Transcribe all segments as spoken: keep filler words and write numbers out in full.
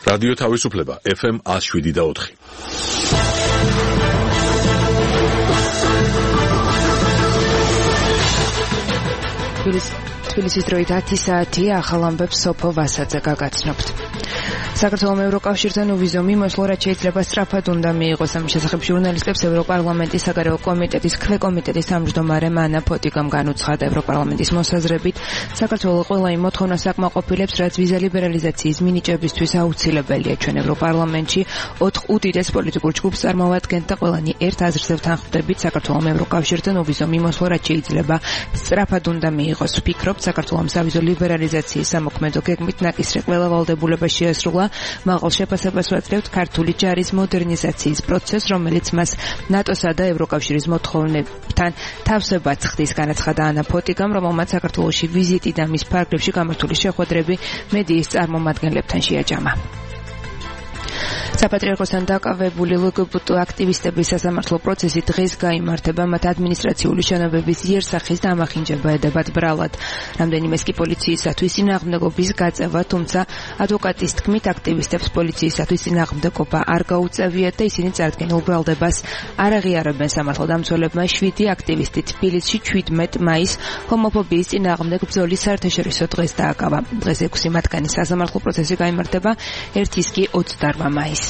რადიო თავისუფლება ეფ ემ one oh seven და four. თბილისის დროით ათი საათი ახალ ამბებს სოფო ვასაძე გაგაცნობთ. საქართველოს ევროკავშირთან უვიზო მიმოსვლა, რაც შეიძლება სწრაფად უნდა მიიღოს. ამის შესახებ ჟურნალისტებს ევროპარლამენტის საგარეო კომიტეტის ქვეკომიტეტის თავმჯდომარე მანა ფოტიკამ განუცხადა. ევროპარლამენტის მოსაზრებით საქართველოს ყველა იმ მოთხოვნას აკმაყოფილებს, რაც ვიზა ლიბერალიზაციის მინიჭებისთვის აუცილებელია. ჩვენ ევროპარლამენტში ოთხ უდიდეს პოლიტიკურ ჯგუფს წარმოვადგენთ და ყველანი ერთ აზრზე ვთანხმდებით. საქართველოს ევროკავშირთან უვიზო მიმოსვლა, რაც შეიძლება სწრაფად უნდა მიიღოს. ვფიქრობთ, საქართველოს სავიზო ლიბერალიზაციის სამოქმედო გეგმით ნაკისრი ყველა ვალდებულება შეასრულა. მაღალ შეფასებას ვაძლევთ ქართული ჯარის მოდერნიზაციის პროცესს, რომელიც მას ნატოსა და ევროკავშირის მოთხოვნებთან თავსებად ხდის, განაცხადა ანა ფოტიკამ, რომელმაც საქართველოში ვიზიტი და მის ფარგლებში გამართული შეხვედრები მედიის წარმომადგენლებთან შეაჯამა. საპატრიარქოსთან დაკავებული ლგბტ აქტივისტების სასამართლო პროცესი დღეს გაიმართება. მათ ადმინისტრაციული შენობების იერსახის დამახინჯება ედებათ ბრალად. რამდენიმეს კი პოლიციისათვის წინააღმდეგობის გაწევა, თუმცა ადვოკატის თქმით აქტივისტებს პოლიციისათვის წინააღმდეგობა არ გაუწევიათ და ისინი წარდგენილ ბრალდებას არ აღიარებენ. სამართალდამცველებმა შვიდი აქტივისტი თბილისში ჩვიდმეტ მაისს ჰომოფობიის წინააღმდეგ ბრძოლის საერთაშორისო დღეს დააკავა. დღეს ექვსი მათგანი სასამართლო პროცესი გაიმართება, ერთის კი ოცდაოთხ მაისს.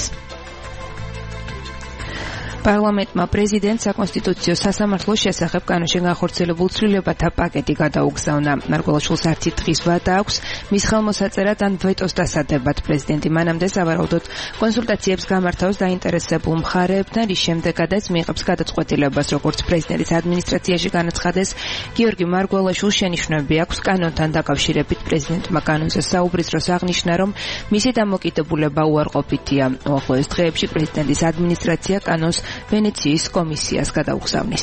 პარლამენტმა პრეზიდენტს საკონსტიტუციო სასამართლოს შესახებ კანონში განხორციელებულ ცვლილებათა პაკეტი გადაუგზავნა. მარგველაშვილს არცი დღის ვადა აქვს მის ხელმოსაწერად ან ვეტოს დასადებად. პრეზიდენტი მანამდე სავარაუდოდ კონსულტაციებს გამართავს დაინტერესებულ მხარეებთან, რის შემდეგაც მიიღებს გადაწყვეტილებას, როგორც პრეზიდენტის ადმინისტრაციაში განაცხადეს. გიორგი მარგველაშვილს შენიშვნები აქვს კანონთან დაკავშირებით. პრეზიდენტმა კანონზე საუბრის დროს აღნიშნა, რომ მისი დამოკიდებულება უარყოფითია. უახლოეს დღეებში პრეზიდენტის ადმინისტრაცია კანონს ვენეციის კომისიას გადაუგზავნის.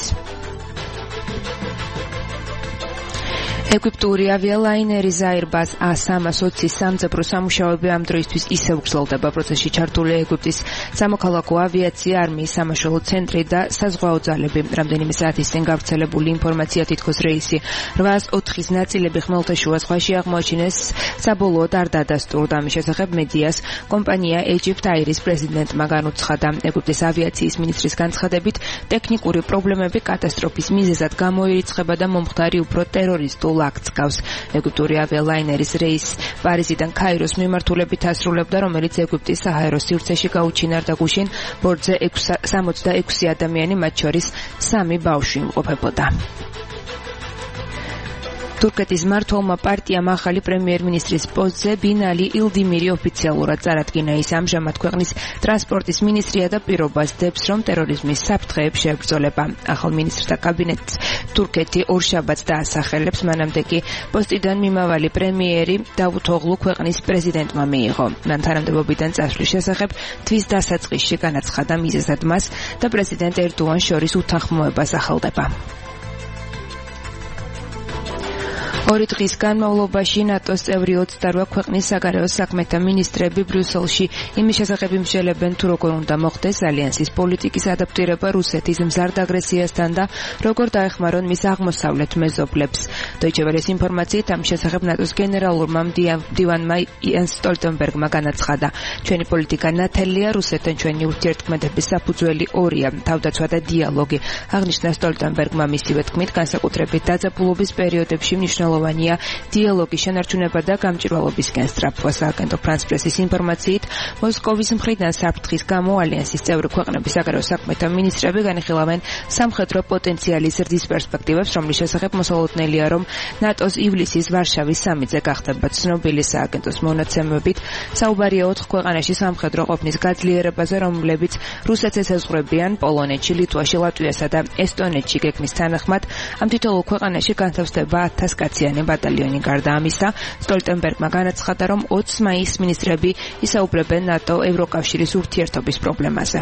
ეგვიპტური ავიალაინერი ზაირბას A three twenty სამძებრო სამუშაოები ამ დროისთვის ისევ გრძელდება. პროცესში ჩართულია ეგვიპტის სამოქალაქო ავიაცია, არმიის სამაშველო ცენტრი და საზღვაო ძალები. რამდენიმე საათის წინ გავრცელებული ინფორმაცია თითქოს რეისი რვაას ოთხის ნაწილები ხმელთაშუა ზღვაში აღმოაჩინეს საბოლოოდ არ დადასტურდა. ამის შესახებ მედიას კომპანია Egypt Air-ის პრეზიდენტმა განუცხადა. ეგვიპტის ავიაციის მინისტრის განცხადებით, ტექნიკური პრობლემები კატასტროფის მიზეზად გამოირიცხება და მომხდარი უფრო ტერორისტულ აქტს გავს. ეგვიპტური ავიალაინერის რეისი პარიზიდან ქაიროს მიმართულებით ასრულებდა, რომელიც ეგვიპტის საჰაერო სივრცეში გაუჩინარდა. გუშინ ბორტზე სამოცდაექვსი ადამიანი, მათ შორის სამი ბავშვი იმყოფებოდა. თურქეთის მმართველმა პარტიამ ახალი პრემიერ-მინისტრის პოსტზე ბინალი ილდიმირი ოფიციალურად წარადგინა. ის ამჟამად ქვეყნის ტრანსპორტის მინისტრია და პირობას დებს, რომ ტერორიზმის საფრთხეებს შეებრძოლება. ახალ მინისტრთა კაბინეტს თურქეთი ორშაბათს დაასახელებს. მანამდე კი პოსტიდან მიმავალი პრემიერი დავუთოღლუ ქვეყნის პრეზიდენტმა მიიღო. მან თანამდებობიდან წასვლის შესახებ თვის დასაწყისში განაცხადა, მიზეზად მას და პრეზიდენტ ერდოღანს შორის უთანხმოებას ახალდება. ორი დღის განმავლობაში ნატოს წევრი ოცდაოთხ ქვეყნის საგარეო საქმეთა მინისტრები ბრიუსელში იმის შესახებ იმსჯელებენ, თუ როგორ უნდა მოხდეს ალიანსის პოლიტიკის ადაპტირება რუსეთის მზარდ აგრესიასთან და როგორ დაეხმარონ მის აღმოსავლეთ მეზობლებს. Deutsche Welle-ის ინფორმაციით ამ შესახებ ნატოს გენერალურმა მდივანმა იენს სტოლტენბერგმა განაცხადა, ჩვენი პოლიტიკა ნათელია, რუსეთთან ჩვენი ურთიერთქმედების საფუძველი ორია, თავდაცვა და დიალოგი. აღნიშნა სტოლტენბერგმა მისივე თქმით, განსაკუთრებით დაძაბულობის პერიოდებში მნიშვნელოვანია დიალოგის შენარჩუნება და გამჭვირვალობისკენ სწრაფვა. სააგენტო ფრანს პრესის ინფორმაციით, მოსკოვის მხრიდან საფრთხის გამო ალიანსის წევრი ქვეყნების საგარეო საქმეთა მინისტრები განიხილავენ სამხედრო პოტენციალის ზრდის პერსპექტივებს, რომლის შესახებ მოსალოდნელია, რომ ნატოს ივლისის ვარშავის სამიტზე გახდება. ცნობილი სააგენტოს მონაცემებით, საუბარია ოთხ ქვეყანაში სამხედრო ყოფნის გაძლიერებაზე, რომლებიც რუსეთს ესაზღვრებიან პოლონეთში, ლიტვაში, ლატვიასა და ესტონეთში. გეგმის თანახმად, ამ თითოეულ ქვეყანაში განთავსდება ათას კაციანი ბატალიონი. გარდა ამისა, სტოლტენბერგმა განაცხადა, რომ ოცი მაისს მინისტრები ისაუბრებენ ნატო-ევროკავშირის ურთიერთობის პრობლემაზე.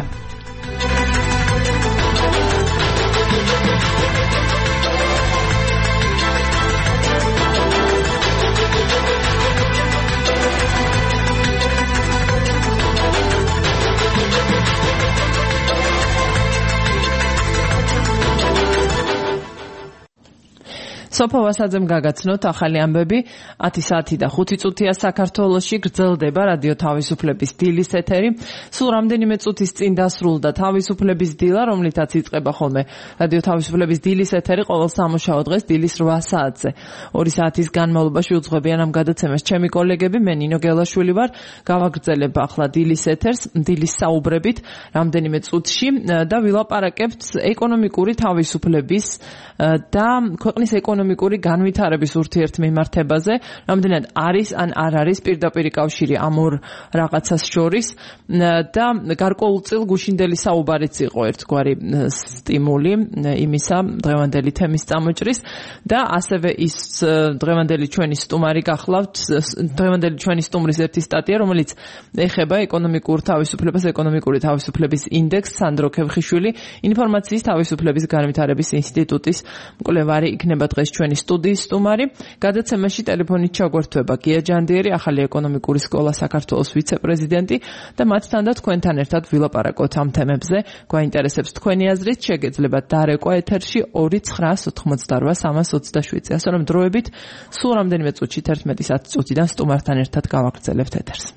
სოფო ვასაძემ გაგაცნოთ ახალი ამბები. ათი საათი და ხუთი წუთია საქართველოში გრძელდება რადიო თავისუფლების დილის ეთერი. სულ რამდენიმე წუთის წინ დასრულდა თავისუფლების დილა, რომლითაც იწყება ხოლმე რადიო თავისუფლების დილის ეთერი ყოველ სამუშაო დღეს დილის რვა საათზე. ორი საათის განმავლობაში უძღვებიან ამ გადაცემას ჩემი კოლეგები, მე ნინო გელაშვილი ვარ. გავაგრძელებ ახლა დილის ეთერს, დილის საუბრებით რამდენიმე წუთში და ვილაპარაკებთ ეკონომიკური თავისუფლების და ქვეყნის ეკონომიკური განვითარების ურთიერთმემართებაზე, რამდენად არის ან არ არის პირდაპირი კავშირი ამ ორ რაღაცას შორის და გარკვეულწილ გუშინდელი საუბარიც იყო ერთგვარი სტიმული იმისა დღევანდელი თემის წამოჭრის და ასევე ის დღევანდელი ჩვენი სტუმარი გახლავთ, დღევანდელი ჩვენი სტუმრის ერთი სტატია, რომელიც ეხება ეკონომიკურ თავისუფლებას, ეკონომიკური თავისუფლების ინდექსს. სანდრო ქევხიშვილი, ინფორმაციის თავისუფლების განვითარების ინსტიტუტის მკვლევარი იქნება დღეს ჩვენი სტუდიის სტუმარი. გადაცემაში ტელეფონით ჩაგვერთვება გია ჯანდიერი, ახალი ეკონომიკური სკოლა საქართველოს ვიცე-პრეზიდენტი და მათთან და თქვენთან ერთად ვილაპარაკოთ ამ თემებზე. გვაინტერესებს თქვენი აზრით, შეგეძლებათ დარეკვა ეთერში ორი ცხრა ოთხმოცდარვა სამას ოცდაშვიდზე. ასე რომ დროებით სულ რამდენიმე წუთში თერთმეტი საათი წუთიდან სტუმართან ერთად გავაგრძელებთ ეთერს.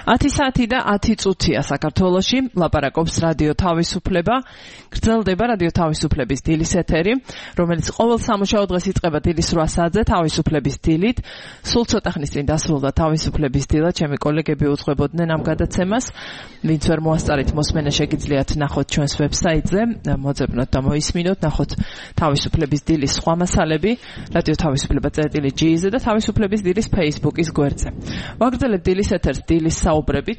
ათი საათი და ათი წუთია საქართველოში, ლაპარაკობს რადიო თავისუფლება. გრძელდება რადიო თავისუფლების დილის ეთერი, რომელიც ყოველ სამუშაო დღეს იწყება დილის რვა საათზე თავისუფლების დილით. სულ ცოტა ხნის წინ დასრულდა თავისუფლების დილა, ჩემი კოლეგები უძღვებოდნენ ამ გადაცემას. ვინც ვერ მოასწარით მოსმენა შეგიძლიათ ნახოთ ჩვენს ვებსაიტზე, მოძებნოთ და მოისმინოთ, ნახოთ თავისუფლების დილის სხვა მასალები, რადიო თავისუფლება წერტილი ჯი-ზე და თავისუფლების დილის Facebook-ის გვერდზე. ვაგრძელებთ დილის ეთერს დილის საუბრებით.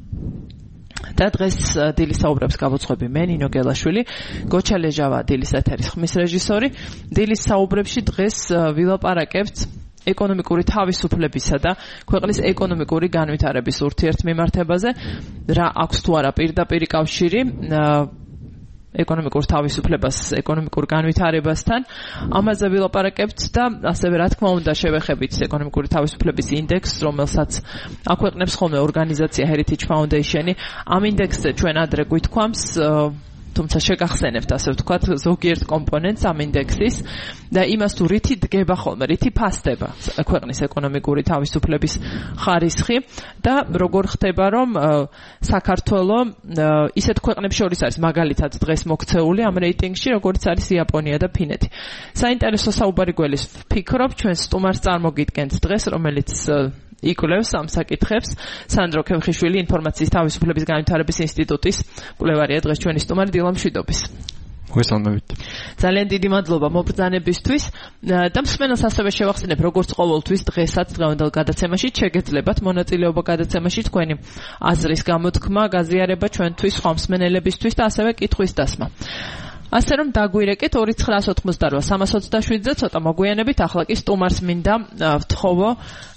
და დღეს დილის საუბრებს გავუძღვები მე, ნინო გელაშვილი, გოჩა ლეჟავა დილის ეთერის ხმის რეჟისორი. დილის საუბრებში დღეს ვილაპარაკებთ ეკონომიკური თავისუფლებისა და ქვეყნის ეკონომიკური განვითარების ურთიერთმემართებაზე, რა აქვს თუ არა პირდაპირი კავშირი ეკონომიკურ თავისუფლებას, ეკონომიკურ განვითარებასთან. ამაზე ვილაპარაკებთ და ასევე რა თქმა უნდა შევეხებით ეკონომიკური თავისუფლების ინდექსს, რომელსაც აქვეყნებს ხოლმე ორგანიზაცია Heritage Foundation-ი. ამ ინდექსზე ჩვენ ადრე გვითქვამს, თუმცა შეგახსენებთ, ასე ვთქვათ, ზოგიერთ კომპონენტს ამ ინდექსის და იმას თუ რითი დგება ხოლმე, რითი ფასდება ქვეყნის ეკონომიკური თავისუფლების ხარისხი და როგორ ხდება, რომ საქართველო ისეთ ქვეყნებს შორის არის მაგალითად დღეს მოქცეული ამ რეიტინგში, როგორც არის იაპონია და ფინეთი. საინტერესო საუბარი გველის ვფიქრობ, ჩვენ სტუმარს წარმოგიდგენთ დღეს, რომელიც იკვლევს ამ საკითხებს. სანდრო ქევხიშვილი, ინფორმაციის თავისუფლების განვითარების ინსტიტუტის კვლევარია, დღეს ჩვენი სტუმარი. დილა მშვიდობის. მოგესალმებით. ძალიან დიდი მადლობა მობრძანებისთვის და მსმენელს ასევე შევახსენებ, როგორც ყოველთვის დღესაც დღევანდელ გადაცემაში შეგეძლებათ მონაწილეობა გადაცემაში, თქვენი აზრის გამოთქმა, გაზიარება ჩვენთვის, სხვა მსმენელებისთვის და ასევე კითხვის დასმა. ასე რომ დაგვირეკეთ ორი ცხრა ოცდაოთხმოცდარვა სამას ოცდაშვიდზე, ცოტა მოგვიანებით, ახლა კი სტუმარს მინდა ვთხოვო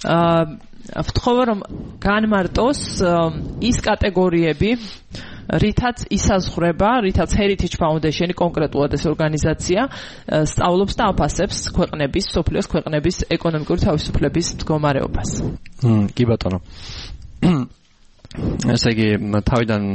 ვთხოვო რომ განმარტოს ის კატეგორიები, რითაც ისაზღვრება, რითაც Heritage Foundation-ი კონკრეტულად ეს ორგანიზაცია სწავლობს და აფასებს ქვეყნების, სოფლიოს ქვეყნების ეკონომიკური თავისუფლების მდგომარეობას. კი ბატონო. ესე იგი, თავიდან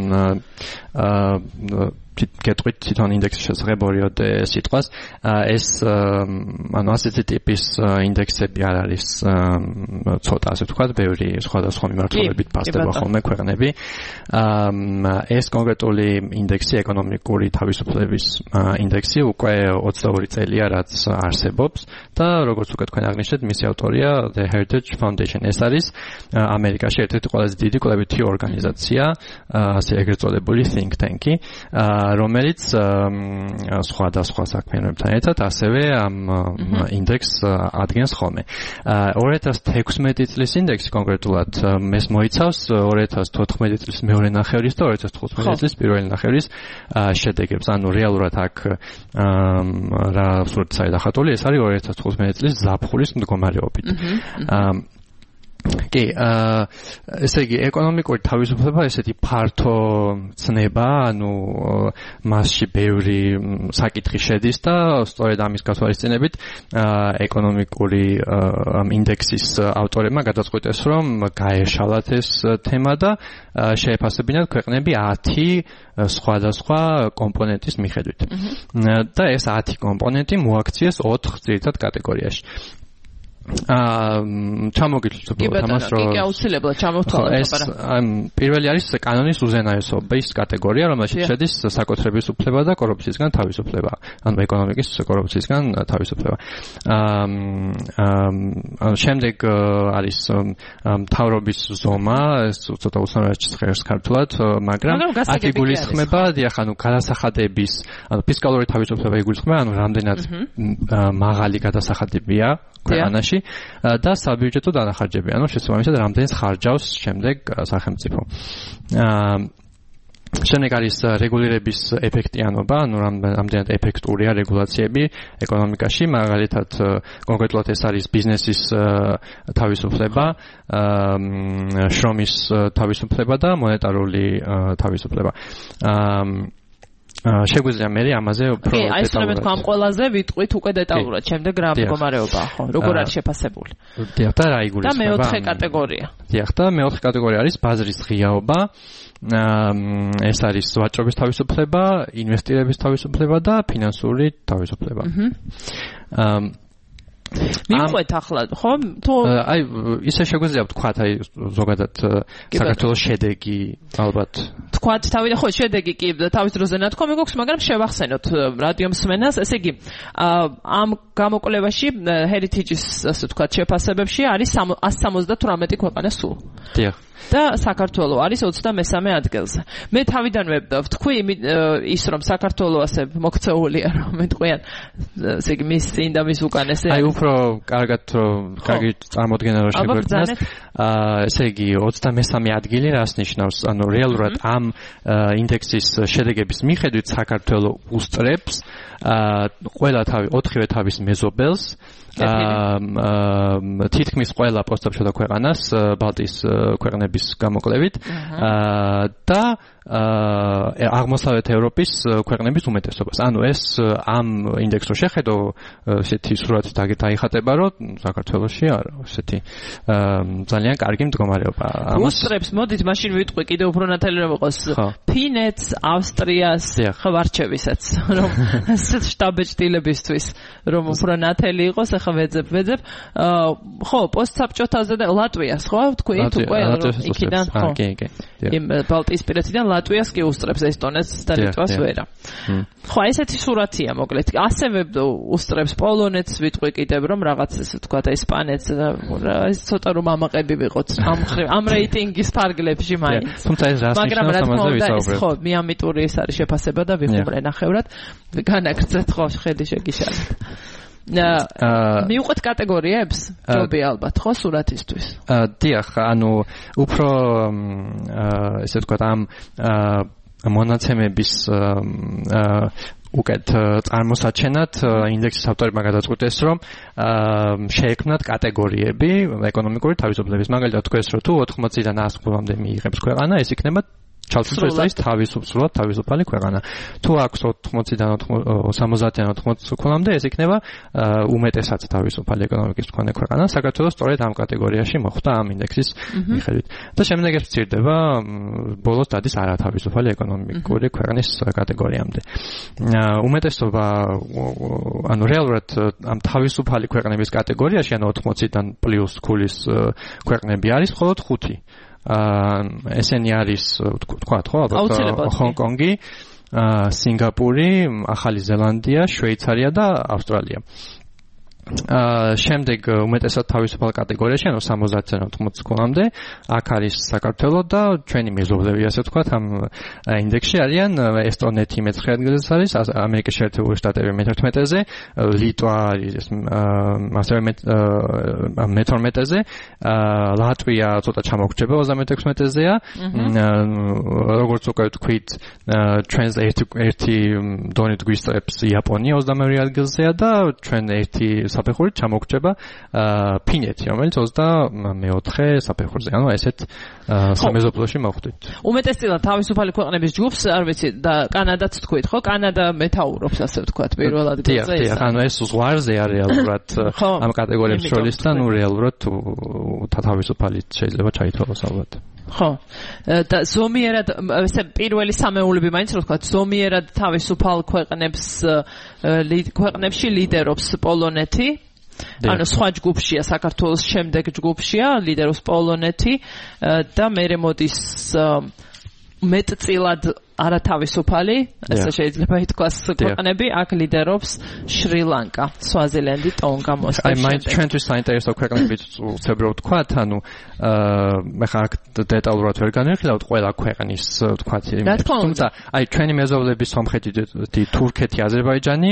კეთვით თვითონ ინდექსის შესახებ ორიოდე სიტყვას, ეს ანუ ასეთი ტიპის ინდექსები არ არის ცოტა, ასე ვთქვათ, ბევრი სხვადასხვა მიმართულებით ფასდება ხოლმე ქვეყნები. ეს კონკრეტული ინდექსი, ეკონომიკური თავისუფლების ინდექსი უკვე ოცდაორი წელია, რაც არსებობს და როგორც უკვე თქვენ აღნიშნეთ, მისი ავტორია The Heritage Foundation. ეს არის ამერიკაში ერთ-ერთი ყველაზე დიდი კვლევითი ორგანიზაცია, ასე ეგრეთ წოდებული think tank-ი, რომელიც სხვადასხვა საქმიანობებთან ერთად ასევე ამ ინდექსს ადგენს ხოლმე. ორი ათას თექვსმეტი წლის ინდექსი კონკრეტულად ეს მოიცავს ორი ათას თოთხმეტი წლის მეორე ნახევრის და ორი ათას თხუთმეტი წლის პირველი ნახევრის შედეგებს. ანუ რეალურად აქ რა სურთ საიდახატული, ეს არის ორი ათას თხუთმეტი წლის ზაფხულის მდგომარეობით. კი, ესე იგი, ეკონომიკური თავისუფლება ესეთი ფართო ცნება, ანუ მასში ბევრი საკითხი შედის და სწორედ ამის გათვალისწინებით ეკონომიკური ინდექსის ავტორებმა გადაწყვიტეს, რომ გაეშალათ ეს თემა და შეეფასებინათ ქვეყნები ათი სხვადასხვა კომპონენტის მიხედვით. და ეს ათი კომპონენტი მოაქციეს ოთხ ძირითად კატეგორიაში. აა ჩამოგიჩვენოთ თამას რომ კი, აუცილებლად ჩამოვთვალოთ აბარა. პირველი არის კანონის უზენაესობის კატეგორია, რომელშიც შედის საკუთრების უფლება და კორუფციისგან თავისუფლება, ანუ ეკონომიკის კორუფციისგან თავისუფლება. აა შემდეგ არის მთავრობის ზომა, ეს ცოტა უცნაური წერს ქართულად, მაგრამ აქ იგულისხმება, დიახ, ანუ გადასახადების, ანუ ფისკალური თავისუფლება იგულისხმება, ანუ რამდენად მაღალი გადასახადებია ქვეყანაში და საბიუჯეტო დანახარჯები, ანუ შესაბამისად რამდენს ხარჯავს შემდეგ სახელმწიფო. აა შემდეგ არის რეგულირების ეფექტიანობა, ანუ რამდენად ეფექტურია რეგულაციები ეკონომიკაში, მაგალითად კონკრეტულად ეს არის ბიზნესის თავისუფლება, შრომის თავისუფლება და მონეტარული თავისუფლება. აა შეგვიძლია მე ამაზე უფრო დეტალურად. კი, აი ეს რომ თქვა ამ ყველაზე ვიტყვით უკვე დეტალურად, შემდეგ რა მდგომარეობაა, ხო, როგორ არის შეფასებული. დიახ, და რა იგულისხმება? და მეოთხე კატეგორია. დიახ, და მეოთხე კატეგორია არის ბაზრის ღიაობა. ეს არის ვაჭრობის თავისუფლება, ინვესტირების თავისუფლება და ფინანსური თავისუფლება. მიყვეთ ახლა ხო თუ აი ისე შეგვიძლია ვთქვათ აი ზოგადად საქართველოს შედეგი ალბათ თქვათ თავი ხო შედეგი კი თავის დროზე ნათქვა მეგოქს მაგრამ შევახსენოთ რადიო მსმენელს ესე იგი ამ გამოკვლევაში heritage-ის ასე ვთქვათ შეფასებებში არის one seventy-eight ქვეყანა სულ დიახ და საქართველო არის ოცდამესამე ადგილზე. მე თავიდანვე ვთქვი ის რომ საქართველო ასე მოქცეულია რომ მეტყვიან ესე იგი მის წინ და მის უკან ესე აი უფრო კარგად რომ კარგი წარმოდგენა რომ შეგვექნას აა ესე იგი ოცდამესამე ადგილი რას ნიშნავს? ანუ რეალურად ამ ინდექსის შედეგების მიხედვით საქართველო უსწრებს აა ყველა თავი ოთხივე თავის მეზობელს აა თითქმის ყველა პოსტსაბჭოთა ქვეყანას ბალტიის ქვეყნების გამოკლებით აა და აღმოსავლეთ ევროპის ქვეყნების უმეტესობას. ანუ ეს ამ ინდექსს რო შეხედო, ესეთი სურათი დაიხატება, რომ საქართველოში არა, ესეთი ძალიან კარგი მდგომარეობა. უსწრებს, მოდით მაშინ ვიტყვი კიდევ უფრო ნათელი რომ იყოს ფინეთს, ავსტრიას, ხავარჩევისაც, რომ შტაბ-ჭდილებისთვის, რომ უფრო ნათელი იყოს, ახლა ვეძებ, ვეძებ. ხო, პოსტსაბჭოთაზე და ლატვიას, ხო, თქვი, თუ ყველა იქიდან, ხო. კი, კი. იმ ბალტიისპირეთიდან ლატვიას კი უსწრებს ესტონეთს და ლიტვას ვერა. ხო, ესეთი სურათია მოკლედ. ასევე უსწრებს პოლონეთს ვიტყვი კიდევ რომ რაღაც ესე ვთქვათ ესპანეთს ეს ცოტა რომ ამაყები ვიყოთ ამ ამ რეიტინგის ფარგლებში მაინც. თუმცა ეს რას ნიშნავს ამაზე ვისაუბრებ. ხო, მიამიტური ეს არის შეფასება და ვიხმრე ნახევრად. განაგრძეთ ხო ხედი შეგიშალეთ. მიუყვეთ კატეგორიებს ჯობია ალბათ ხო სურათისთვის. დიახ, ანუ უფრო ესე ვთქვათ ამ მონაცემების უკეთ წარმოსაჩენად ინდექსის ავტორებმა გადაწყვიტეს რომ შეექმნათ კატეგორიები ეკონომიკური თავისუფლების. მაგალითად თქვეს რომ თუ ოთხმოცდან ას ქულამდე მიიღებს ქვეყანა, ეს იქნება ჩალთვისას არის თავისუფლად თავისუფალი ქვეყანა. თუ აქვს ოთხმოცდან სამოცდან ოთხმოცი ქულამდე, ეს იქნება უმეტესად თავისუფალი ეკონომიკის მქონე ქვეყანა. საქართველოს სწორედ ამ კატეგორიაში მოხვდა ამ ინდექსის მიხედვით. და შემდეგ ეს მცირდება ბოლოს დადის არათავისუფალი ეკონომიკური ქვეყნის კატეგორიამდე. უმეტესობა ანუ რეალურად ამ თავისუფალი ქვეყნების კატეგორიაში ანუ ოთხმოცდან პლუს ქულის ქვეყნები არის მხოლოდ ხუთი. ესენი არის თქვა ხო ალბათ ჰონკონგი, სინგაპური, ახალი ზელანდია, შვეიცარია და ავსტრალია. აა შემდეგ უმეტესად თავისუფალ კატეგორიაში, ანუ სამოცდან ოთხმოცი ქულამდე, აქ არის საქართველო და ჩვენი მეზობლები, ასე ვთქვათ, ამ ინდექსში არიან ესტონეთი მეცხრე ადგილზე არის, ამერიკის შეერთებული შტატები მეთერთმეტეზე, ლიტვა არის ასევე მეთორმეტეზე, ლატვია ცოტა ჩამოგრჩება ოცდამექვსმეტეზეა. როგორც უკვე ვთქვით, ჩვენს ერთი ერთი დონით გვისწრებს იაპონია ოცდამეორე ადგილზეა და ჩვენ ერთი საფეხურით ჩამოგრჩება ფინეთი, რომელიც ოცდამეოთხე საფეხურზე. ანუ ესეთ სამეზობლოში მოხვდით. უმეტესწილად თავისუფალი ქვეყნების ჯგუფს, არ ვიცი, და კანადაც თქვით, ხო? კანადა მეთაურობს, ასე ვთქვათ, პირველ ადგილზე. დიახ, დიახ, ანუ ეს ზღვარზე არის რეალურად ამ კატეგორიებს შორის და ნუ რეალურად თავისუფალი შეიძლება ჩაითვალოს ალბათ. ხო. და ზომიერად ესე პირველი სამეულები მაინც რო ვთქვათ, ზომიერად თავისუფალ ქვეყნებს ქვეყნებში ლიდერობს პოლონეთი. ანუ სხვა ჯგუფშია, საქართველოს შემდეგ ჯგუფშია, ლიდერობს პოლონეთი და მერე მოდის მეტწილად არათავისუფალი, ესე შეიძლება ითქვას ქვეყნები, აქ ლიდერობს შრი-ლანკა, სვაზილენდი, ტონგა, მოსკოვი. აი, მაინც ჩვენთვის საინტერესო ქვეყნებიც უცებრო ვთქვათ, ანუ მე ხარ აქ დეტალურად ვერ განვიხილავთ ყველა ქვეყნის ვთქვათ იმით. თუმცა აი ჩვენი მეზობლების სომხეთი, თურქეთი, აზერბაიჯანი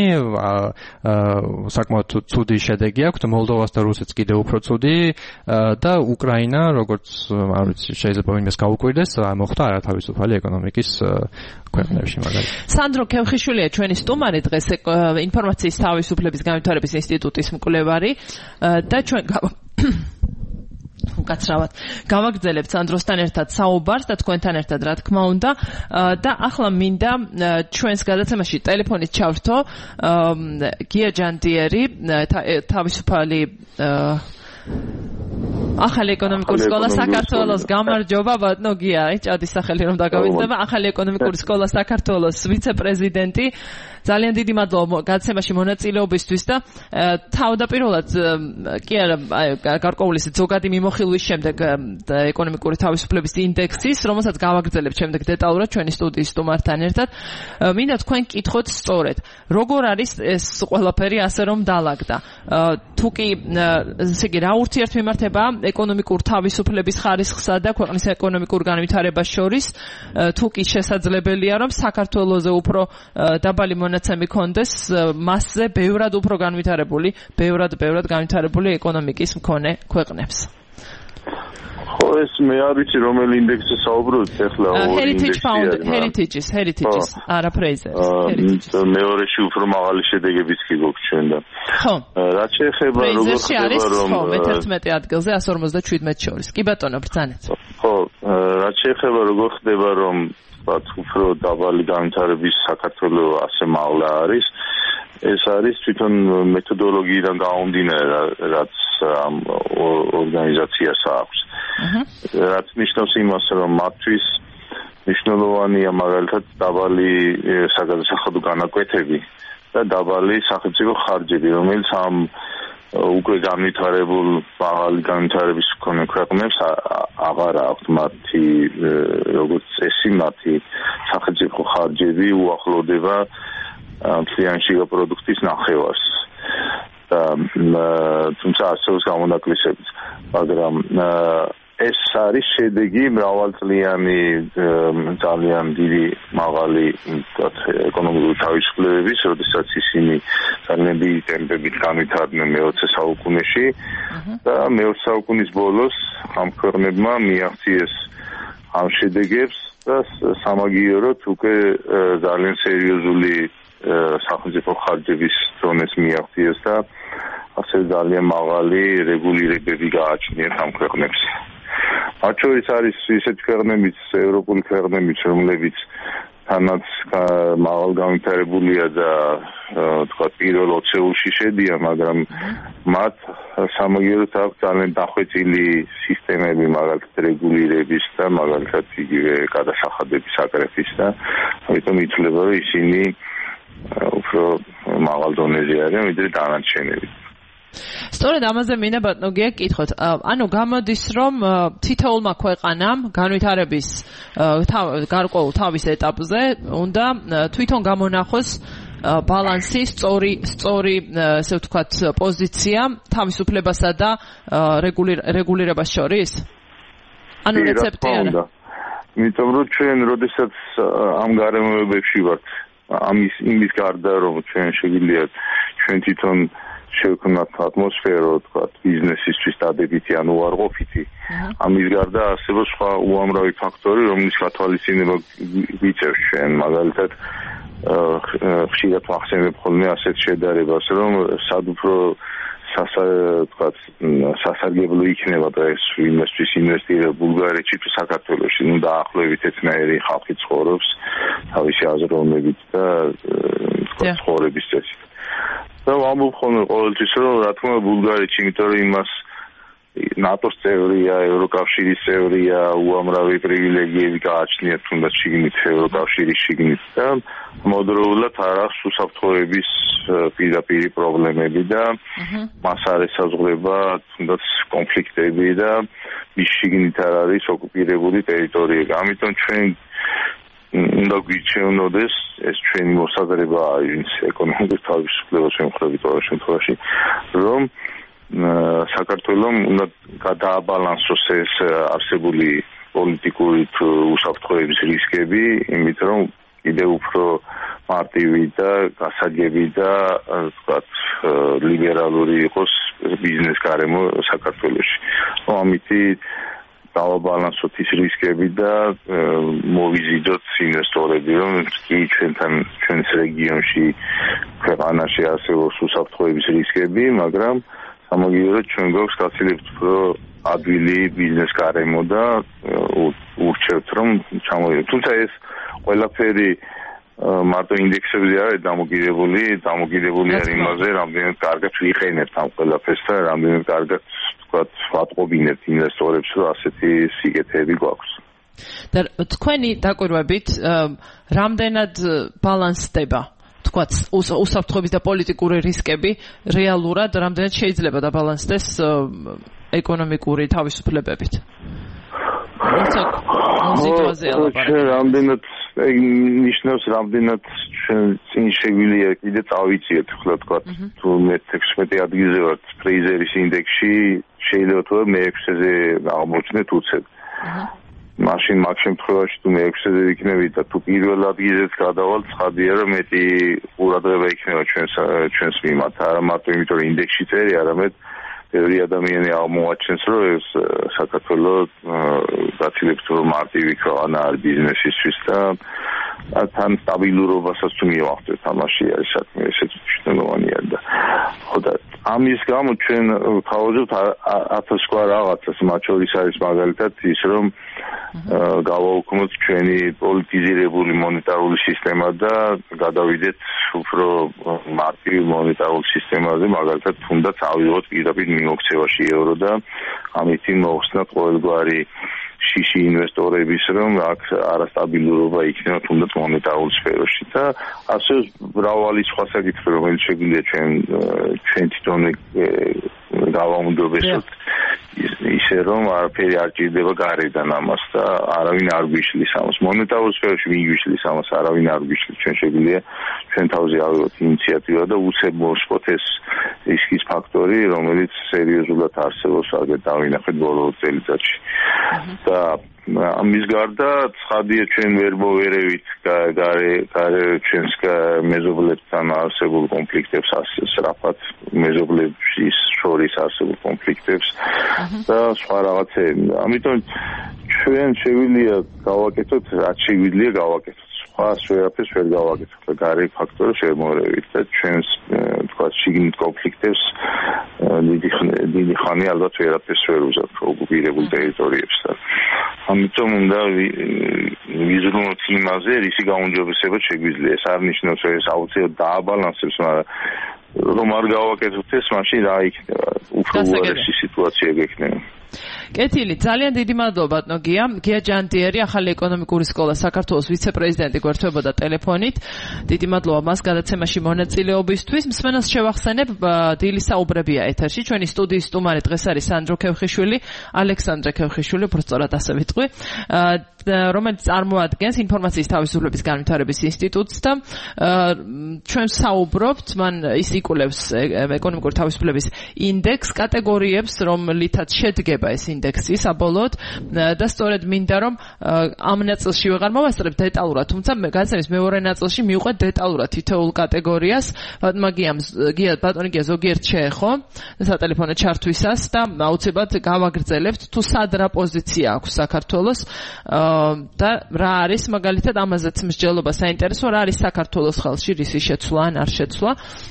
საკმაოდ ცუდი შედეგი აქვს, მოლდოვას და რუსეთს კიდევ უფრო ცუდი და უკრაინა, როგორც არ ვიცი, შეიძლება ვინმეს გაუკვირდეს, მოხდა არათავისუფალი ეკონომიკის ქვეყნებში მაგალითად. სანდრო ქევხიშვილია ჩვენი სტუმარი დღეს ინფორმაციის თავისუფლების განვითარების ინსტიტუტის მკვლევარი და ჩვენ უკაცრავად გავაგრძელებთ სანდროსთან ერთად საუბარს და თქვენთან ერთად რა თქმა უნდა და ახლა მინდა ჩვენს გადაცემაში ტელეფონით ჩავრთო გია ჯანდიერი თავისუფალი ახალი ეკონომიკური სკოლა საქართველოს გამარჯობა ბატონო გია, ჭადის სახელი რომ დაგავიწყდება, ახალი ეკონომიკური სკოლა საქართველოს ვიცე-პრეზიდენტი. ძალიან დიდი მადლობა გაცემაში მონაწილეობისთვის და თავდაპირველად კი არა გარკვეული ზოგადი მიმოხილვის შემდეგ ეკონომიკური თავისუფლების ინდექსის, რომელსაც გავაგრძელებთ შემდეგ დეტალურად ჩვენი სტუდიის სტუმართან ერთად, მინდა თქვენ კითხოთ სწორედ, როგორ არის ეს ყველაფერი ასე რომ დაალაგდა. თუ კი ესე იგი რა ურთიერთმემართება ეკონომიკურ თავისუფლების ხარისხსა და ქვეყნის ეკონომიკურ განვითარებას შორის, თუ კი შესაძლებელია რომ საქართველოზე უფრო დაბალი მონაცემი კონდეს მასზე ბევრად უფრო განვითარებული, ბევრად ბევრად განვითარებული ეკონომიკის მქონე ქვეყნებს. ხო, ეს მე არ ვიცი რომელი ინდექსზე საუბრობთ ახლა. Heritage Found, Heritage-ის, Heritage-ის, არა Fraser-ის. მეორეში უფრო მაღალი შედეგებიც კი გვაქვს ჩვენ და. ხო. რაც შეეხება როგორ ხდება რომ მეთერთმეტე ადგილზე one seventy-seven შორის. კი ბატონო, ბრძანეთ. ხო, რაც შეეხება როგორ ხდება რომ ვთქვათ, უფრო დაბალი განვითარების საქართველო ასე მაღლა არის, ეს არის თვითონ მეთოდოლოგიიდან გამომდინარე, რაც ამ ორგანიზაციას აქვს. რაც ნიშნავს იმას, რომ მათთვის მნიშვნელოვანია მაგალითად დაბალი საგადასახადო განაკვეთები და დაბალი სახელმწიფო ხარჯები, რომელიც ამ უკვე განვითარებულ მაღალი განვითარების მქონე ქვეყნებს აღარ აქვს მათი როგორც წესი, მათი სახელმწიფო ხარჯები უახლოვდება მთლიანი შიგა პროდუქტის ნახევარს. და თუმცა ასეულს გამონაკლისებით, მაგრამ ეს არის შედეგი მრავალწლიანი ძალიან დიდი მაღალი ეკონომიკური თავისუფლებების, როდესაც ისინი ძალიან დიდი ტემპებით განვითარდნენ მეოცე საუკუნეში და მეოცე საუკუნის ბოლოს ამ ქვეყნებმა მიაღწიეს ამ შედეგებს და სამაგიეროდ უკვე ძალიან სერიოზული სახელმწიფო ხარჯების ზონეს მიაღწიეს და ასე ძალიან მაღალი რეგულირებები გააჩნიათ ამ ქვეყნებს. მათ შორის არის ისეთი ქვეყნებიც, ევროპული ქვეყნებიც, რომლებიც თანაც მაღალ განვითარებულია და თქვა პირველ ოცეულში შედიან, მაგრამ მათ სამაგიეროდ აქვს ძალიან დახვეწილი სისტემები, მაგალითად რეგულირების და მაგალითად იგივე გადასახადების აკრეფის და ამიტომ ითვლება, რომ ისინი უფრო მაღალ დონეზე არიან, ვიდრე დანარჩენები. სწორედ ამაზე მინდა ბატონო გეკითხოთ. ანუ გამოდის რომ თითოეულმა ქვეყანამ განვითარების გარკვეულ თავის ეტაპზე უნდა თვითონ გამონახოს ბალანსი, სწორი, სწორი, ესე ვთქვათ, პოზიცია თავისუფლებასა და რეგულირებას შორის? ანუ რეცეპტი არა. იმიტომ რომ ჩვენ როდესაც ამ გარემოებებში ვართ, ამის იმის გარდა რომ ჩვენ შეგვიძლია ჩვენ თვითონ შევქმნათ ატმოსფერო, თქვათ, ბიზნესისთვის დადებითი ან უარყოფითი. ამის გარდა არსებობს სხვა უამრავი ფაქტორი, რომლის გათვალისწინება გვიწევს ჩვენ, მაგალითად, ხშირად ვახსენებ ხოლმე ასეთ შედარებას, რომ სად უფრო სასარგებლო იქნება დღეს ვინმესთვის ინვესტირება ბულგარეთში თუ საქართველოში, ნუ დაახლოებით ერთნაირი ხალხი ცხოვრობს თავისი აზროვნებით და თქვათ ცხოვრების წესით. და ვამბობ ხოლმე ყოველთვის, რომ რა თქმა უნდა ბულგარეთში, იმიტომ რომ იმას ნატოს წევრია, ევროკავშირის წევრია, უამრავი პრივილეგიები გააჩნიათ, თუნდაც შიგნით ევროკავშირის შიგნით და მოდროულად არ აქვს უსაფრთხოების პირდაპირი პრობლემები და მას არ ესაზღვრება თუნდაც კონფლიქტები და მის შიგნით არ არის ოკუპირებული ტერიტორიები. ამიტომ ჩვენ უნდა გვიჩვენოდეს ეს ჩვენი მოსაზრება არის ეკონომიკის თავისუფლებას შემოხდებით ყოველ შემთხვევაში, რომ საქართველოს უნდა გადააბალანსოს ეს არსებული პოლიტიკური უსაფრთხოების რისკები, იმით რომ კიდევ უფრო მარტივი და გასაგები და თქვათ ლიბერალური იყოს ბიზნეს გარემო საქართველოში. ამიტი დავაბალანსოთ ის რისკები და მოვიზიდოთ ინვესტორები, რომ კი ჩვენთან ჩვენს რეგიონში ქვეყანაში არსებობს უსაფრთხოების რისკები, მაგრამ სამაგიეროდ ჩვენ გვაქვს გაცილებით უფრო ადვილი ბიზნეს გარემო და ურჩევთ რომ ჩამოვიდეთ. თუმცა ეს ყველაფერი მარტო ინდექსებზე არის დამოკიდებული, დამოკიდებული არის იმაზე, რამდენად კარგად ვიყენებთ ამ ყველაფერს და რამდენად კარგად თქვათ ვატყობინებთ ინვესტორებს, რომ ასეთი სიკეთეები გვაქვს. და თქვენი დაკვირვებით რამდენად ბალანსდება თქვათ უსაფრთხოების და პოლიტიკური რისკები რეალურად რამდენად შეიძლება დაბალანსდეს ეკონომიკური თავისუფლებებით? როცა სიტუაცია ჩვენ რამდენად ნიშნავს რამდენად ჩვენ წინ შეგვიძლია კიდე წავიწიეთ ხოლმე თქვა თუ მე ექვსმეტე ადგილზე ვართ ფრეიზერის ინდექსში შეიძლება თუ მეექვსეზე აღმოჩნდეთ უცებ მაშინ მაგ შემთხვევაში თუ მეექვსეზე ვიქნები და თუ პირველ ადგილზეც გადავალ ცხადია რომ მეტი ყურადღება იქნება ჩვენს ჩვენს მიმართ არა მარტო იმიტომ რომ ინდექსში წერი არამედ ბევრი ადამიანი აღმოაჩენს რომ ეს საქართველოს გაცილებით რომ მარტივი ქვეყანა არის ბიზნესისთვის და თან სტაბილურობასაც თუ მივახდეთ თამაში არის საქმე ესეც მნიშვნელოვანია და ხო და ამის გამო ჩვენ თავაზობთ ათას სხვა რაღაცას მათ შორის არის მაგალითად ის რომ გავაუქმოთ ჩვენი პოლიტიზირებული მონეტარული სისტემა და გადავიდეთ უფრო მარტივ მონეტარულ სისტემაზე მაგალითად თუნდაც ავიღოთ პირდაპირ მიმოქცევაში ევრო და ამით მოხსნათ ყოველგვარი შიში ინვესტორების რომ აქ არასტაბილურობა იქნება თუნდაც მონეტარულ სფეროში და ასე მრავალი სხვა საკითხი რომელიც შეგვიძლია ჩვენ ჩვენ თვითონ გავაუმჯობესოთ ისე რომ არაფერი არ ჭირდება გარედან ამას და არავინ არ გვიშლის ამას მონეტარულ სფეროში მიგვიშლის ამას არავინ არ გვიშლის ჩვენ შეგვიძლია ჩვენ თავზე ავიღოთ ინიციატივა და უცებ მოვსწროთ ეს რისკის ფაქტორი რომელიც სერიოზულად არსებობს აგერ დავინახეთ ბოლო წელიწადში და ამის გარდა ცხადია ჩვენ ვერ მოვერევით გარე გარე ჩვენს მეზობლებთან არსებულ კონფლიქტებს სწრაფად მეზობლების შორის არსებულ კონფლიქტებს და სხვა რაღაცები ამიტომ ჩვენ შეგვიძლია გავაკეთოთ რაც შეგვიძლია გავაკეთოთ სხვა სფეროებს ვერ გავაკეთოთ და გარე ფაქტორებს ვერ მოვერევით და ჩვენს თქვა შიგნით კონფლიქტებს დიდი დიდი ხანი ალბათ ვერაფერს ვერ უზავთ ოკუპირებულ ტერიტორიებს და ამიტომ უნდა ვიზრუნოთ იმაზე რისი გაუმჯობესება შეგვიძლია ეს არ ნიშნავს რომ ეს აუცილებლად დააბალანსებს მაგრამ რომ არ გავაკეთოთ ეს მაშინ რა იქნება უფრო უარესი სიტუაცია გექნება კეთილი, ძალიან დიდი მადლობა ბატონო გია. გია ჯანდიერი, ახალი ეკონომიკური სკოლა საქართველოს ვიცე-პრეზიდენტი გვერდებოდა ტელეფონით. დიდი მადლობა მას გადაცემაში მონაწილეობისთვის. მსმენელს შევახსენებ, დილის საუბრებია ეთერში. ჩვენი სტუდიის სტუმარი დღეს არის სანდრო ქევხიშვილი, ალექსანდრე ქევხიშვილი, უბრალოდ ასე ვიტყვი. რომელიც წარმოადგენს ინფორმაციის თავისუფლების განვითარების ინსტიტუტს და ჩვენ საუბრობთ, მან ის იკვლევს ეკონომიკური თავისუფლების ინდექს კატეგორიებს, რომლითაც შედგება ეს ინდექსი საბოლოოდ და სწორედ მინდა რომ ამ ნაწილში ვეღარ მოვასწრებ დეტალურად, თუმცა განსაკუთრებით მეორე ნაწილში მივყვეთ დეტალურად თითოეულ კატეგორიას. ბატონო გია, ბატონო გია ზოგიერთ შეეხო სატელეფონო ჩართვისას და აუცილებლად გავაგრძელებთ თუ სად რა პოზიცია აქვს საქართველოს და რა არის მაგალითად ამაზეც მსჯელობა საინტერესო რა არის საქართველოს ხელში რისი შეცვლა ან არ შეცვლა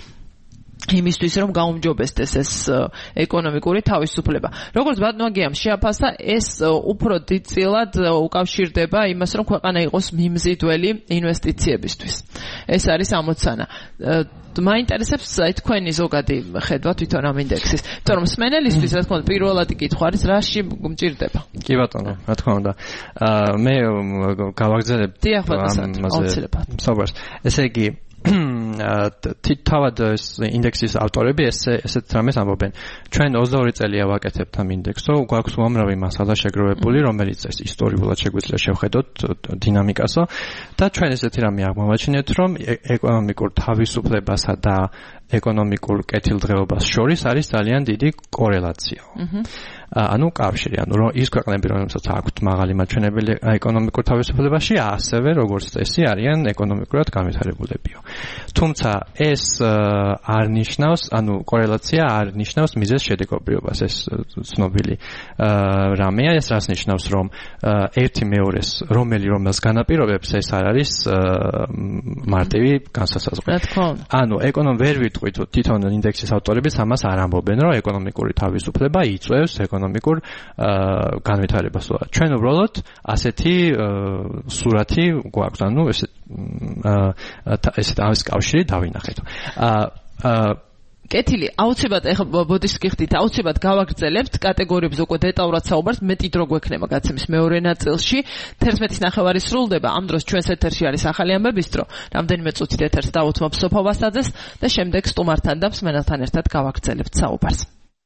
იმისთვის რომ გაუმჯობესდეს ეს ეკონომიკური თავისუფლება. როგორც ბატონო გიამ შეაფასა, ეს უფრო დიდწილად უკავშირდება იმას, რომ ქვეყანა იყოს მიმზიდველი ინვესტიციებისთვის. ეს არის ამოცანა. მაინტერესებს თქვენი ზოგადი ხედვა თვითონ ამ ინდექსის. იმიტომ რომ სმენელისთვის რა თქმა უნდა პირველადი კითხვა არის რაში მჭირდება. კი ბატონო, რა თქმა უნდა. მე გავაგრძელებ ამაზე საუბარს. ესე იგი თავად ინდექსის ავტორები ესე ესეთ რამეს ამბობენ. ჩვენ ოცდაორი წელია ვაკეთებთ ამ ინდექსს, გვაქვს უამრავი მასალა შეგროვებული, რომელიც ეს ისტორიულად შეგვიძლია შევხედოთ დინამიკასო და ჩვენ ესეთი რამე აღმოვაჩინეთ, რომ ეკონომიკურ თავისუფლებასა და ეკონომიკურ კეთილდღეობას შორის არის ძალიან დიდი კორელაცია. ანუ კავშირი, ანუ რომ ის ქვეყნები, რომელსაც აქვთ მაღალი მაჩვენებელი ეკონომიკურ თავისუფლებაში, ასევე როგორც წესი არიან ეკონომიკურად განვითარებულებიო. თუმცა ეს არ ნიშნავს, ანუ კორელაცია არ ნიშნავს მიზეზ შედეგობრივობას, ეს ცნობილი რამეა, ეს რას ნიშნავს, რომ ერთი მეორეს რომელი რომელს განაპირობებს, ეს არ არის მარტივი განსასაზღვრელი. ანუ ეკონომ ვერ ვიტყვით თვითონ ინდექსის ავტორებიც ამას არ ამბობენ, რომ ეკონომიკური თავისუფლება იწვევს ეკონომიკურ განვითარებას. ჩვენ უბრალოდ ასეთი სურათი გვაქვს, ანუ ესეთ ესეთ ამის კავშირი დავინახეთ. კეთილი, აუცილებლად ეხლა ბოდიშს გიხდით, აუცილებლად გავაგრძელებთ კატეგორიებს უკვე დეტალურად საუბარს, მეტი დრო გვექნება გაცემის მეორე ნაწილში. თერთმეტის ნახევარი სრულდება, ამ დროს ჩვენს ეთერში არის ახალი ამბების დრო. რამდენიმე წუთით ეთერს დავუთმობ სოფო ვასაძეს და შემდეგ სტუმართან და მსმენელთან ერთად გავაგრძელებთ საუბარს.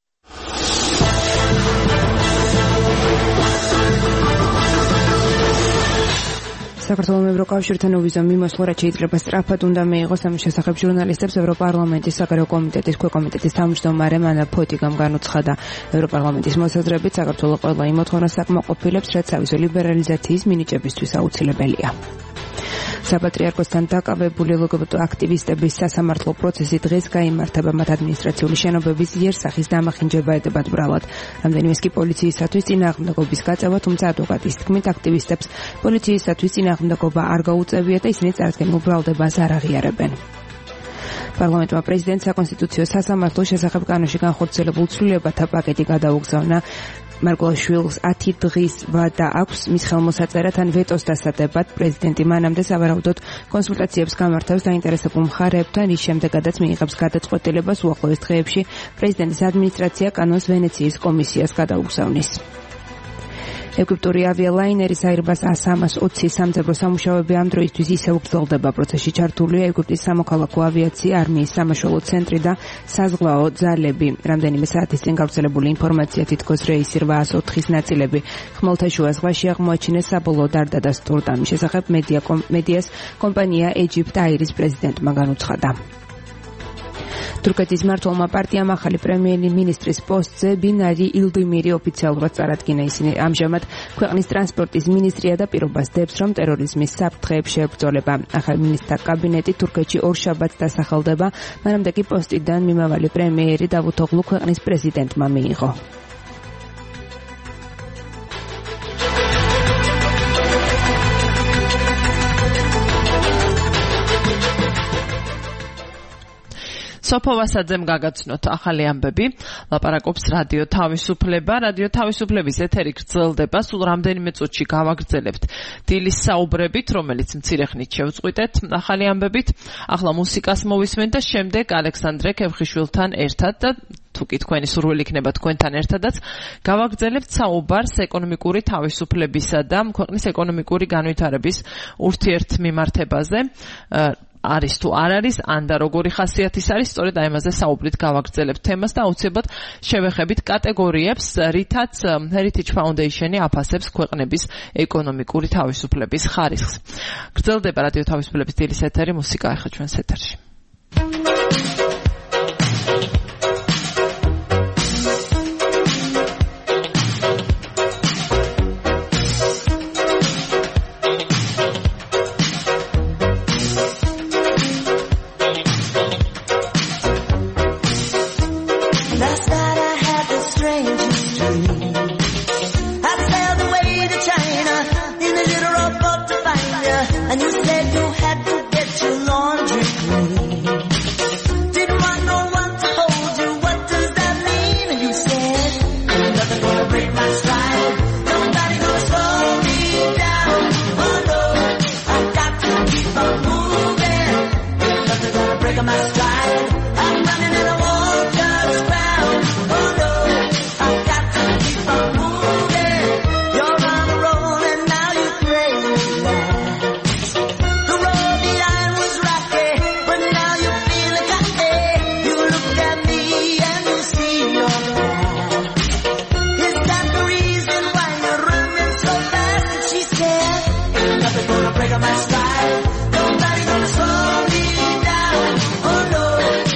საქართველოს ევროკავშირთან ოვიზო მიმოსვლა რაც შეიძლება სწრაფად უნდა მიიღოს ამ შესახებ ჟურნალისტებს ევროპარლამენტის საგარეო კომიტეტის ქვეკომიტეტის თავმჯდომარე მანა ფოტიგამ განუცხადა ევროპარლამენტის მოსაზრებით საქართველოს ყველა იმ მოთხოვნას საკმაყოფილებს რაც ავიზო ლიბერალიზაციის მინიჭებისთვის აუცილებელია. საპატრიარქოსთან დაკავებული ლგბტ აქტივისტების სასამართლო პროცესი დღეს გაიმართება მათ ადმინისტრაციული შენობების იერსახის დამახინჯება ედებათ ბრალად. რამდენიმეს კი პოლიციისათვის წინააღმდეგობის გაწევა, თუმცა ადვოკატის თქმით აქტივისტებს პოლიციისათვის წინააღმდეგობა არ გაუწევია და ისინი წარდგენილ ბრალდებას არ აღიარებენ. პარლამენტმა პრეზიდენტს საკონსტიტუციო სასამართლოს შესახებ კანონში განხორციელებულ ცვლილებათა პაკეტი გადაუგზავნა. მარგველაშვილს ათი დღის ვადა აქვს მის ხელმოსაწერად ან ვეტოს დასადებად. პრეზიდენტი მანამდე სავარაუდოდ კონსულტაციებს გამართავს დაინტერესებულ მხარეებთან, რის შემდეგაც მიიღებს გადაწყვეტილებას უახლოეს დღეებში პრეზიდენტის ადმინისტრაცია კანონს ვენეციის კომისიას გადაუგზავნის. ეგვიპტური ავიალაინერის Airbus A სამას ოცი სამძებრო სამუშაოები ამ დროისთვის ისევ გრძელდება. პროცესში ჩართულია ეგვიპტის სამოქალაქო ავიაცია, არმიის სამაშველო ცენტრი და საზღვაო ძალები. რამდენიმე საათის წინ გავრცელებული ინფორმაცია თითქოს რეისი რვაას ოთხის ნაწილები ხმელთაშუა ზღვაში აღმოაჩინეს საბოლოოდ არ დადასტურდა. ამის შესახებ მედიას კომპანია Egypt Air-ის პრეზიდენტმა განუცხადა. თურქეთის მმართველმა პარტიამ ახალი პრემიერ-მინისტრის პოსტზე ბინარი ილდიმირი ოფიციალურად წარადგინა. ისინი ამჟამად ქვეყნის ტრანსპორტის მინისტრია და პირობას დებს, რომ ტერორიზმის საფრთხეებს შეებრძოლება. ახალი მინისტრთა კაბინეტი თურქეთში ორშაბათს დასახელდება, მანამდე კი პოსტიდან მიმავალი პრემიერი დავუთოღლუ ქვეყნის პრეზიდენტმა მიიღო. სოფო ვასაძემ გაგაცნოთ ახალი ამბები. ლაპარაკობს რადიო თავისუფლება. რადიო თავისუფლების ეთერი გრძელდება. სულ რამდენიმე წუთში გავაგრძელებთ დილის საუბრებით, რომელიც მცირე ხნით შევწყვიტეთ ახალი ამბებით. ახლა მუსიკას მოვისმენთ და შემდეგ ალექსანდრე ქევხიშვილთან ერთად და თუ კი თქვენი სურვილი იქნება თქვენთან ერთადაც გავაგრძელებთ საუბარს ეკონომიკური თავისუფლებისა და ქვეყნის ეკონომიკური განვითარების ურთიერთმიმართებაზე. არის თუ არ არის, ან და როგორი ხასიათის არის, სწორედ აი ამაზე საუბრით გავაგრძელებთ თემას და აუცილებლად შევეხებით კატეგორიებს, რითაც Heritage Foundation-ი აფასებს ქვეყნების ეკონომიკური თავისუფლების ხარისხს. გრძელდება რადიო თავისუფლების დილის ეთერი, მუსიკა ახლა ჩვენს ეთერში. Break my stride, nobody gonna slow me down. Oh no.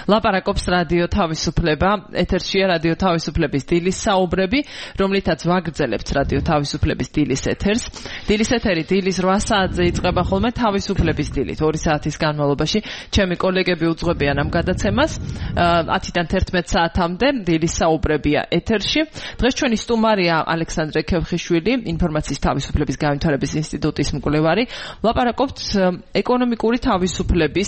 ლაპარაკობს რადიო თავისუფლება, ეთერშია რადიო თავისუფლების დილის საუბრები, რომლითაც ვაგრძელებთ რადიო თავისუფლების დილის ეთერს. დილის ეთერი დილის რვა საათზე იწყება ხოლმე თავისუფლების დილით. ორი საათის განმავლობაში ჩემი კოლეგები უძღვებიან ამ გადაცემას. ათიდან თერთმეტ საათამდე დილის საუბრებია ეთერში. დღეს ჩვენი სტუმარია ალექსანდრე ქევხიშვილი, ინფორმაციის თავისუფლების განვითარების ინსტიტუტის მკვლევარი. ვლაპარაკობთ ეკონომიკური თავისუფლების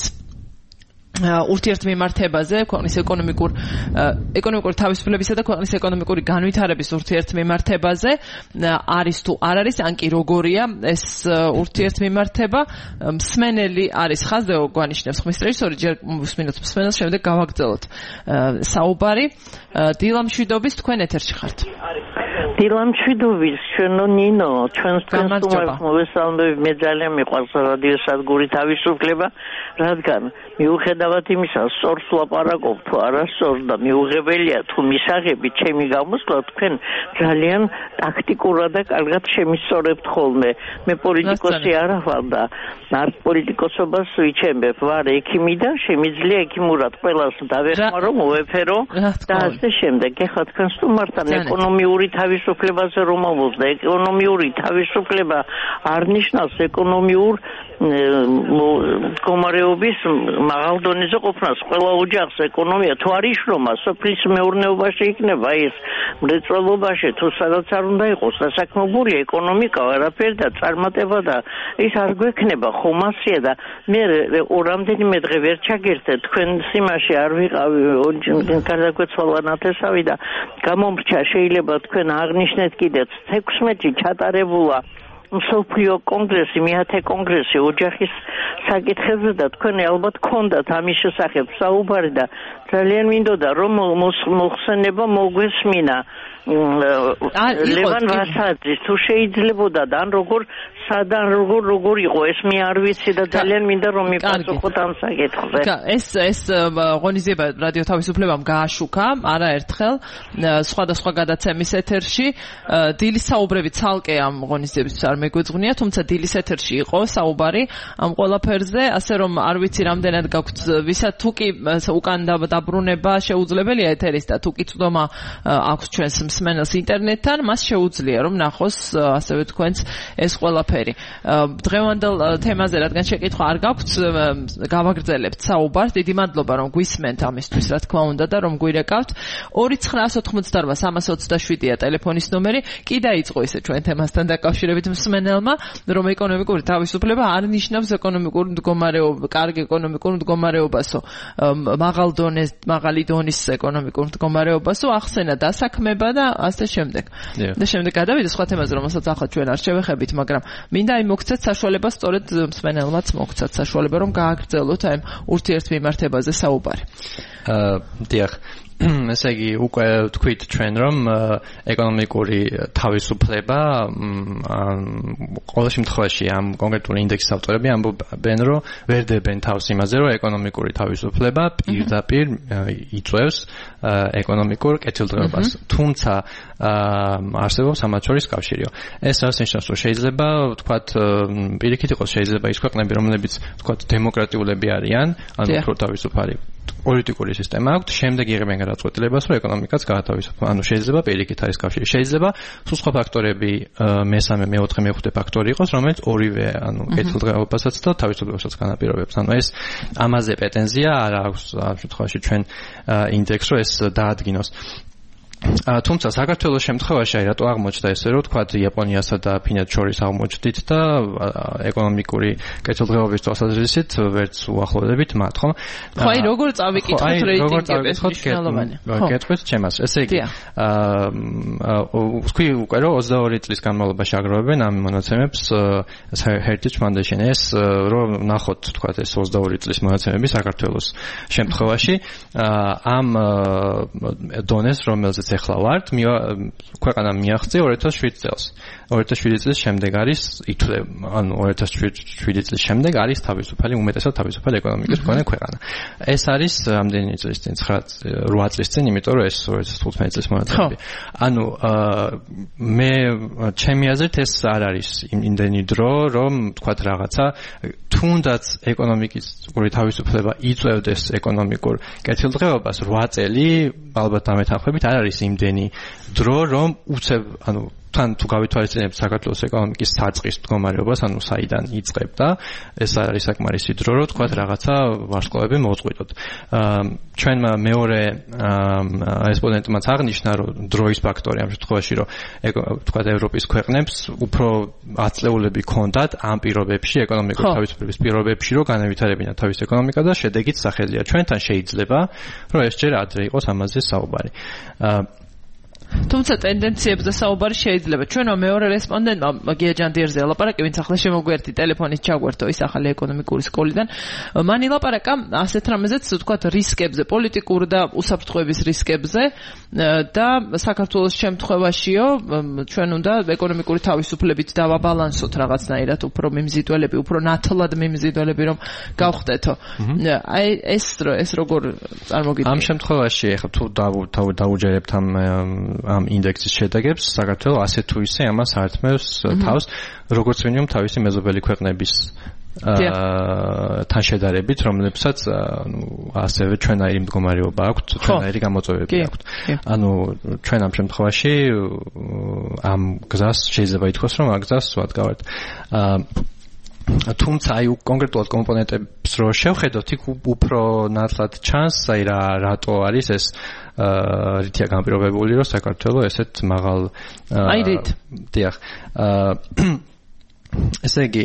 ურთიერთმემართებაზე, ქვეყნის ეკონომიკურ ეკონომიკური თავისუფლებისა და ქვეყნის ეკონომიკური განვითარების ურთიერთმემართებაზე. არის თუ არ არის, ან კი როგორია ეს ურთიერთმემართება? მსმენელი არის ხაზდეო გვანიშნებს ხმის რეჟისორი, ჯერ უსმინოთ მსმენელს, შემდეგ გავაგრძელოთ საუბარი. დილა მშვიდობის, თქვენ ეთერში ხართ. დილა მშვიდობის, ჩვენო ნინო, ჩვენს სტუმარს მოვესალმები, მე ძალიან მიყვარს რადიო სადგური თავისუფლება, რადგან მიუხედავად იმისა, სწორს ლაპარაკობ თუ არასწორს და მიუღებელია თუ მისაღები ჩემი გამოსვლა, თქვენ ძალიან ტაქტიკურად და კარგად შემისწორებთ ხოლმე. მე პოლიტიკოსი არა ვარ და არ პოლიტიკოსობას ვიჩემებ, ვარ ექიმი და შემიძლია ექიმურად ყველას დავეხმარო, მოვეფერო და ასე შემდეგ. ეხლა თქვენ სტუმართან ეკონომიური თავისუფლებაზე რომ მოვუძ და ეკონომიური თავისუფლება არ ნიშნავს ეკონომიურ მდგომარეობის მაღალ დონეზე ყოფნას. ყველა ოჯახს ეკონომია თუ არ იშრომა, სოფლის მეურნეობაში იქნება ეს მრეწველობაში თუ სადაც არ უნდა იყოს დასაქმებული ეკონომიკა, არაფერი და წარმატება და ის არ გვექნება ხომასია და მე რამდენიმე დღე ვერ ჩაგერთე თქვენ სიმაში არ ვიყავი, გარდაგვეცვალა ნათესავი და გამომრჩა, შეიძლება თქვენ აღნიშნეთ კიდეც თექვსმეტი ჩატარებულა მსოფლიო კონგრესი, მეათე კონგრესი ოჯახის საკითხებზე და თქვენ ალბათ გქონდათ ამის შესახებ საუბარი და ძალიან მინდოდა რომ მოხსენება მოგვესმინა ლევან ვასაძის თუ შეიძლებოდა და ან როგორ სადან როგორ როგორ იყო ეს მე არ ვიცი და ძალიან მინდა რომ მიპასუხოთ ამ საკითხზე. ეს ეს ღონისძიება რადიო თავისუფლებამ გააშუქა არაერთხელ სხვადასხვა გადაცემის ეთერში. დილის საუბრები ცალკე ამ ღონისძიებისთვის არ მეგვეძღვნია, თუმცა დილის ეთერში იყო საუბარი ამ ყველაფერზე, ასე რომ არ ვიცი რამდენად გაქვთ ვისაც თუ კი უკან დაბრუნება შეუძლებელია ეთერის და თუ კი წვდომა აქვს ჩვენს მსმენელს ინტერნეტთან, მას შეუძლია რომ ნახოს ასევე თქვენს ეს ყველაფერი. დღევანდელ თემაზე რადგან შეკითხვა არ გაქვთ, გავაგრძელებთ საუბარს. დიდი მადლობა რომ გვისმენთ ამისთვის, რა თქმა უნდა და რომ გვირეკავთ. ორი ცხრა ოცდაოთხმოცდარვა სამას ოცდაშვიდია ტელეფონის ნომერი. კი დაიწყო ისე ჩვენ თემასთან დაკავშირებით მსმენელმა, რომ ეკონომიკური თავისუფლება არ ნიშნავს ეკონომიკურ მდგომარეობა, კარგ ეკონომიკურ მდგომარეობასო, მაღალ დონეს, მაღალი დონის ეკონომიკურ მდგომარეობასო, ახსენა დასაქმება და ასე შემდეგ. და შემდეგ გადავიდე სხვა თემაზე, რომელსაც ახლა ჩვენ არ შევეხებით, მაგრამ მინდა აი მოგცეთ საშუალება, სწორედ მსმენელმაც მოგცეთ საშუალება, რომ გააგრძელოთ აი ურთიერთმემართებაზე საუბარი. აა დიახ. ესე იგი უკვე თქვით ჩვენ რომ ეკონომიკური თავისუფლება ყოველ შემთხვევაში ამ კონკრეტული ინდექსის ავტორები ამბობენ რომ ვერ დებენ თავს იმაზე რომ ეკონომიკური თავისუფლება პირდაპირ იწვევს ეკონომიკურ კეთილდღეობას, თუმცა არსებობს ამათ შორის კავშირიო. ეს რას ნიშნავს, რომ შეიძლება ვთქვათ პირიქით იყოს შეიძლება ის ქვეყნები რომლებიც ვთქვათ დემოკრატიულები არიან, ანუ უფრო თავისუფალი პოლიტიკური სისტემა აქვს, შემდეგ იღებენ გადაწყვეტილებას, რომ ეკონომიკაც გაათავისუფლოს. ანუ შეიძლება პირიქით არის კავშირი. შეიძლება სულ სხვა ფაქტორები, მესამე, მეოთხე, მეხუთე ფაქტორი იყოს, რომელიც ორივე, ანუ კეთილდღეობასაც და თავისუფლებასაც განაპირობებს. ანუ ეს ამაზე პრეტენზია არ აქვს ამ შემთხვევაში ჩვენ ინდექსს, რომ ეს დაადგინოს. თუმცა საქართველოს შემთხვევაში აი რატო აღმოჩნდა ესე რომ თქვათ იაპონიასა და ფინეთს შორის აღმოჩნდით და ეკონომიკური კეთილდღეობის თვალსაზრისით ვერც უახლოვდებით მათ, ხო? ხო, აი როგორ წავიკითხოთ რეიტინგებს მნიშვნელოვანი. გეტყვით ჩემას. ესე იგი, აა ვთქვი უკვე რომ ოცდაორი წლის განმავლობაში აგროვებენ ამ მონაცემებს Heritage Foundation. ეს რომ ნახოთ თქვათ ეს ოცდაორი წლის მონაცემები საქართველოს შემთხვევაში ამ დონეს რომელზეც ეხლა ვართ, ქვეყანა მიაღწია ორი ათას შვიდი წელს. ორი ათას შვიდი წლის შემდეგ არის ითვლე, ანუ ორი ათას შვიდი წლის შემდეგ არის თავისუფალი, უმეტესად თავისუფალი ეკონომიკის მქონე ქვეყანა. ეს არის რამდენი წლის წინ, რვა წლის წინ, იმიტომ რომ ეს ორი ათას თხუთმეტი წლის მონაცემები. ანუ მე ჩემი აზრით ეს არ არის იმდენი დრო, რომ თქვათ რაღაცა თუ თუნდაც ეკონომიკური თავისუფლება იწევდეს ეკონომიკურ კეთილდღეობას რვა წელი ალბათ ამეთანხმებით არ არის იმდენი დრო რომ უცებ ანუ თან თუ გავითვალისწინებთ საქართველოს ეკონომიკის საწყის მდგომარეობას, ანუ საიდან იწყებდა, ეს არის საკმარისი დრო, რომ თქვათ რაღაცა ვარსკვლავები მოუწყვიტოთ. ჩვენმა მეორე რესპონდენტმაც აღნიშნა, რომ დროის ფაქტორი ამ შემთხვევაში, რომ თქვათ ევროპის ქვეყნებს უფრო აწლეულები ჰქონდათ ამ პირობებში, ეკონომიკური თავისუფლების პირობებში, რომ განავითარებინათ თავის ეკონომიკა და შედეგიც სახელია. ჩვენთან შეიძლება, რომ ეს ჯერ ადრე იყოს ამაზე საუბარი. თუმცა ტენდენციებზე საუბარი შეიძლება. ჩვენო მეორე რესპონდენტმა გია ჯანდიერზე ელაპარაკე, ვინც ახლა შემოგვერთი ტელეფონით ჩაგვერთო ის ახალი ეკონომიკური სკოლიდან. მან ილაპარაკა ასეთ რამეზეც, ვთქვათ, რისკებზე, პოლიტიკურ და უსაფრთხოების რისკებზე და საქართველოს შემთხვევაშიო ჩვენ უნდა ეკონომიკური თავისუფლებით დავაბალანსოთ რაღაცნაირად უფრო მიმზიდველები, უფრო ნათლად მიმზიდველები რომ გავხდეთო. აი ეს ეს როგორ წარმოგიდგენთ? ამ შემთხვევაში ახლა თუ დაუჯერებთ ამ ამ ინდექსის შედეგებს საქართველოს ასე თუ ისე ამას ართმევს თავს როგორც მინიმუმ თავისი მეზობელი ქვეყნების თან შედარებით რომლებსაც ანუ ასევე ჩვენაირი მდგომარეობა აქვთ ჩვენაირი გამოწვევები აქვთ ანუ ჩვენ ამ შემთხვევაში ამ გზას შეიძლება ითქვას რომ ამ გზას ვადგავართ თუმცა აი კონკრეტულად კომპონენტებს რო შევხედოთ იქ უფრო ნათლად ჩანს აი რა რატო არის ეს რითია განპირობებული რომ საქართველოს ესეთ მაღალ აი რით დიახ ესე იგი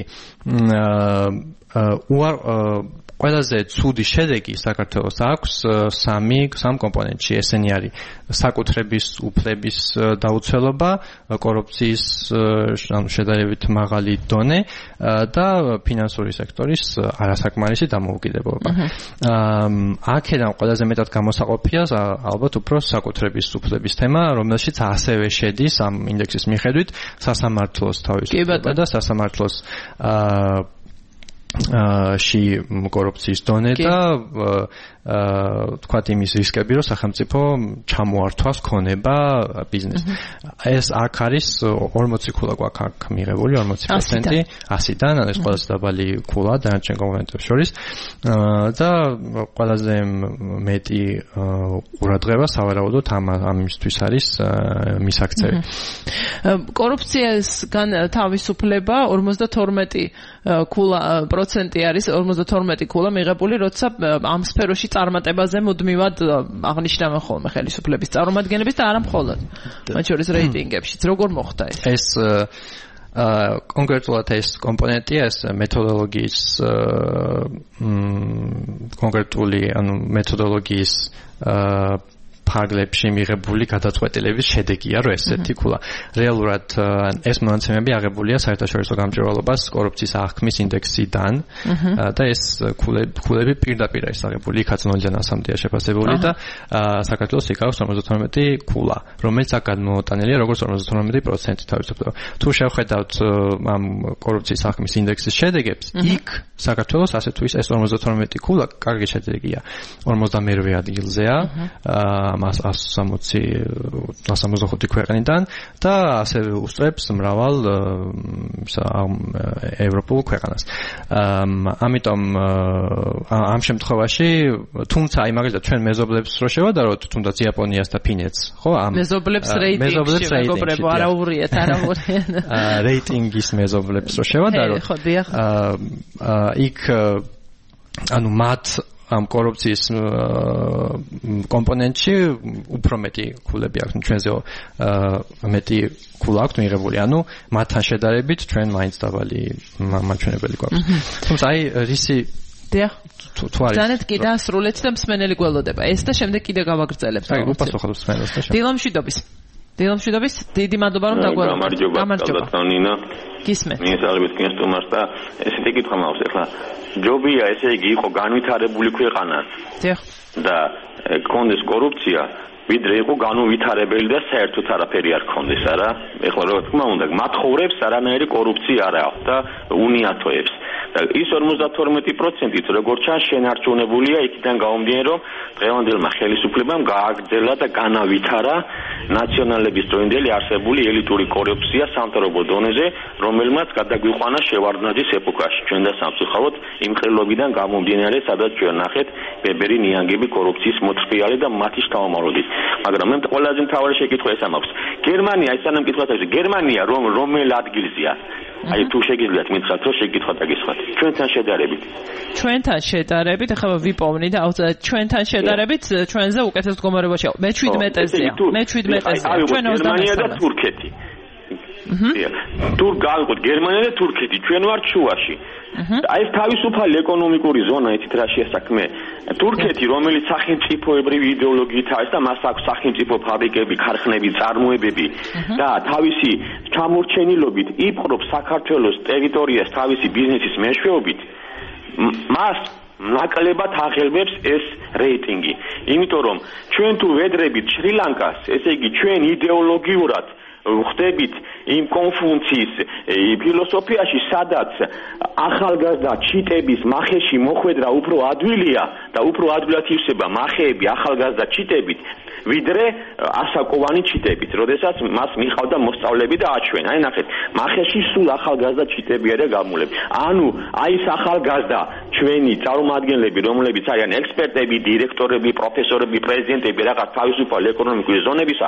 უარ ყველაზე ცუდი შედეგი საქართველოს აქვს სამი სამ კომპონენტში ესენი არის საკუთრების უფლების დაუცველობა, კორუფციის ანუ შედარებით მაღალი დონე და ფინანსური სექტორის არასაკმარისი დამოუკიდებლობა. აქედან ყველაზე მეტად გამოსაყოფია ალბათ უფრო საკუთრების უფლების თემა, რომელშიც ასევე შედის ამ ინდექსის მიხედვით სასამართლოს თავისუფლება და სასამართლოს ში კორუფციის დონე და თქვათ იმის რისკები, რომ სახელმწიფო ჩამოართვას ქონება ბიზნესს. ეს აქ არის ორმოცი ქულა გვაქვს აქ მიღებული, ორმოცი პროცენტი ასიდან, ეს ყველაზე დაბალი ქულა დანარჩენ კომპონენტებს შორის და ყველაზე მეტი ყურადღება სავარაუდოდ ამ ამისთვის არის მისაქცევი. კორუფციასგან თავისუფლება ორმოცდათორმეტი ქულა პროცენტი არის, ორმოცდათორმეტი ქულა მიღებული, როცა ამ სფეროში წარმატებაზე მუდმივად აღნიშნავენ ხოლმე ხელისუფლების წარმომადგენლებს და არა მხოლოდ მათ შორის რეიტინგებშიც. როგორ მოხდა ეს? ეს კონკრეტულად ეს კომპონენტი ეს მეთოდოლოგიის კონკრეტული ანუ მეთოდოლოგიის ფარგლებში მიღებული გადაწყვეტილების შედეგია, რომ ესეთი ქულა. რეალურად ეს მონაცემები აღებულია საერთაშორისო გამჭვირვალობას კორუფციის აღქმის ინდექსიდან და ეს ქულები პირდაპირ არის აღებული, იქაც ნულიდან ასამდეა შეფასებული და საქართველოს იქავს ორმოცდათორმეტი ქულა, რომელიც აქ გადმოუტანილია როგორც ორმოცდათორმეტი პროცენტი თავისუფლება. თუ შევხედავთ ამ კორუფციის აღქმის ინდექსის შედეგებს, იქ საქართველოს ასე თუ ის ეს ორმოცდათორმეტი ქულა კარგი შედეგია. ორმოცდამერვე ადგილზეა მას ას სამოცი ქვეყნიდან და ასევე უსწრებს მრავალ ევროპულ ქვეყანას. ამიტომ ამ შემთხვევაში თუმცა აი მაგალითად ჩვენ მეზობლებს რო შევადაროთ თუნდაც იაპონიას და ფინეთს, ხო? ამ მეზობლებს რეიტინგში მეგობრებო, არა ურიეთ, არა ურიეთ. რეიტინგის მეზობლებს რო შევადაროთ. ხო, დიახ. იქ ანუ მათ ამ კორუფციის კომპონენტში უფრო მეტი ქულები აქვს, ჩვენზე მეტი ქულა აქვს მიღებული, ანუ მათთან შედარებით ჩვენ მაინც დაბალი მაჩვენებელი გვაქვს. თუმცა აი რისი დიახ თუ არის ზანეთ კიდე ასრულეთ და მსმენელი გველოდება. ეს და შემდეგ კიდე გავაგრძელებთ. აი უპასუხოთ მსმენელს და შემდეგ. დილომშვიდობის. დილომშვიდობის, დიდი მადლობა რომ დაგვერხეთ. გამარჯობა. გამარჯობა. გისმენთ. მინისტრების კენსტომას და ესეთი კითხვა მაქვს ახლა. ჯობია ესე იგი იყო განვითარებული ქვეყანა და კონდეს კორუფცია, ვიდრე იყო განუვითარებელი და საერთოდ არაფერი არ კონდეს, არა? ეხლა რა თქმა უნდა, მათხოვრებს არანაირი კორუფცია არ აქვს და უნიათოებს. და ის ორმოცდათორმეტი პროცენტით როგორც ჩანს შენარჩუნებულია იქიდან გამომდინარე რომ დღევანდელმა ხელისუფლებამ გააგრძელა და განავითარა ნაციონალების დროინდელი არსებული ელიტური კორუფცია სამთავრობო დონეზე, რომელმაც გადაგვიყვანა შევარდნაძის ეპოქაში. ჩვენ და სამწუხაროდ იმ ყრილობიდან გამომდინარე, სადაც ჩვენ ნახეთ ბებერი ნიანგები კორუფციის მოწყვიალე და მათი შთამომავლობით. მაგრამ მე ყველაზე მთავარი შეკითხვა ეს ამაქვს. გერმანია, ეს სანამ კითხვა თავის, გერმანია რომ რომელ ადგილზეა? აი თუ შეგიძლიათ მითხრათ, რომ შეკითხვა დაგესხათ. ჩვენთან შედარებით. ჩვენთან შედარებით, ახლა ვიპოვნი და ჩვენთან შედარებით ჩვენზე უკეთეს მდგომარეობაშია. მე შვიდმეტეზეა. მე შვიდმეტეზეა. ჩვენ გერმანია და თურქეთი. თურ გავიყოთ გერმანია და თურქეთი, ჩვენ ვართ შუაში. აი ეს თავისუფალი ეკონომიკური ზონა, იცით რა შეასაქმე? თურქეთი, რომელიც სახელმწიფოებრივი იდეოლოგიით არის და მას აქვს სახელმწიფო ფაბრიკები, ქარხნები, წარმოებები და თავისი ჩამორჩენილობით იპყრობს საქართველოს ტერიტორიას თავისი ბიზნესის მეშვეობით, მას ნაკლებად აღელვებს ეს რეიტინგი. იმიტომ რომ ჩვენ თუ ვედრებით შრი-ლანკას, ესე იგი ჩვენ იდეოლოგიურად ხდებით იმ კონფუციის ფილოსოფიაში, სადაც ახალგაზრდა ჩიტების მახეში მოხვედრა უფრო ადვილია და უფრო ადვილად ივსება მახეები ახალგაზრდა ჩიტებით, ვიდრე ასაკოვანი ჩიტებით, როდესაც მას მიყავდა მოსწავლეები და აჩვენა. აი ნახეთ, მახეში სულ ახალგაზრდა ჩიტები არა გამულები. ანუ აი ეს ახალგაზრდა ჩვენი წარმომადგენლები, რომლებიც არიან ექსპერტები, დირექტორები, პროფესორები, პრეზიდენტები რაღაც თავისუფალი ეკონომიკური ზონებისა,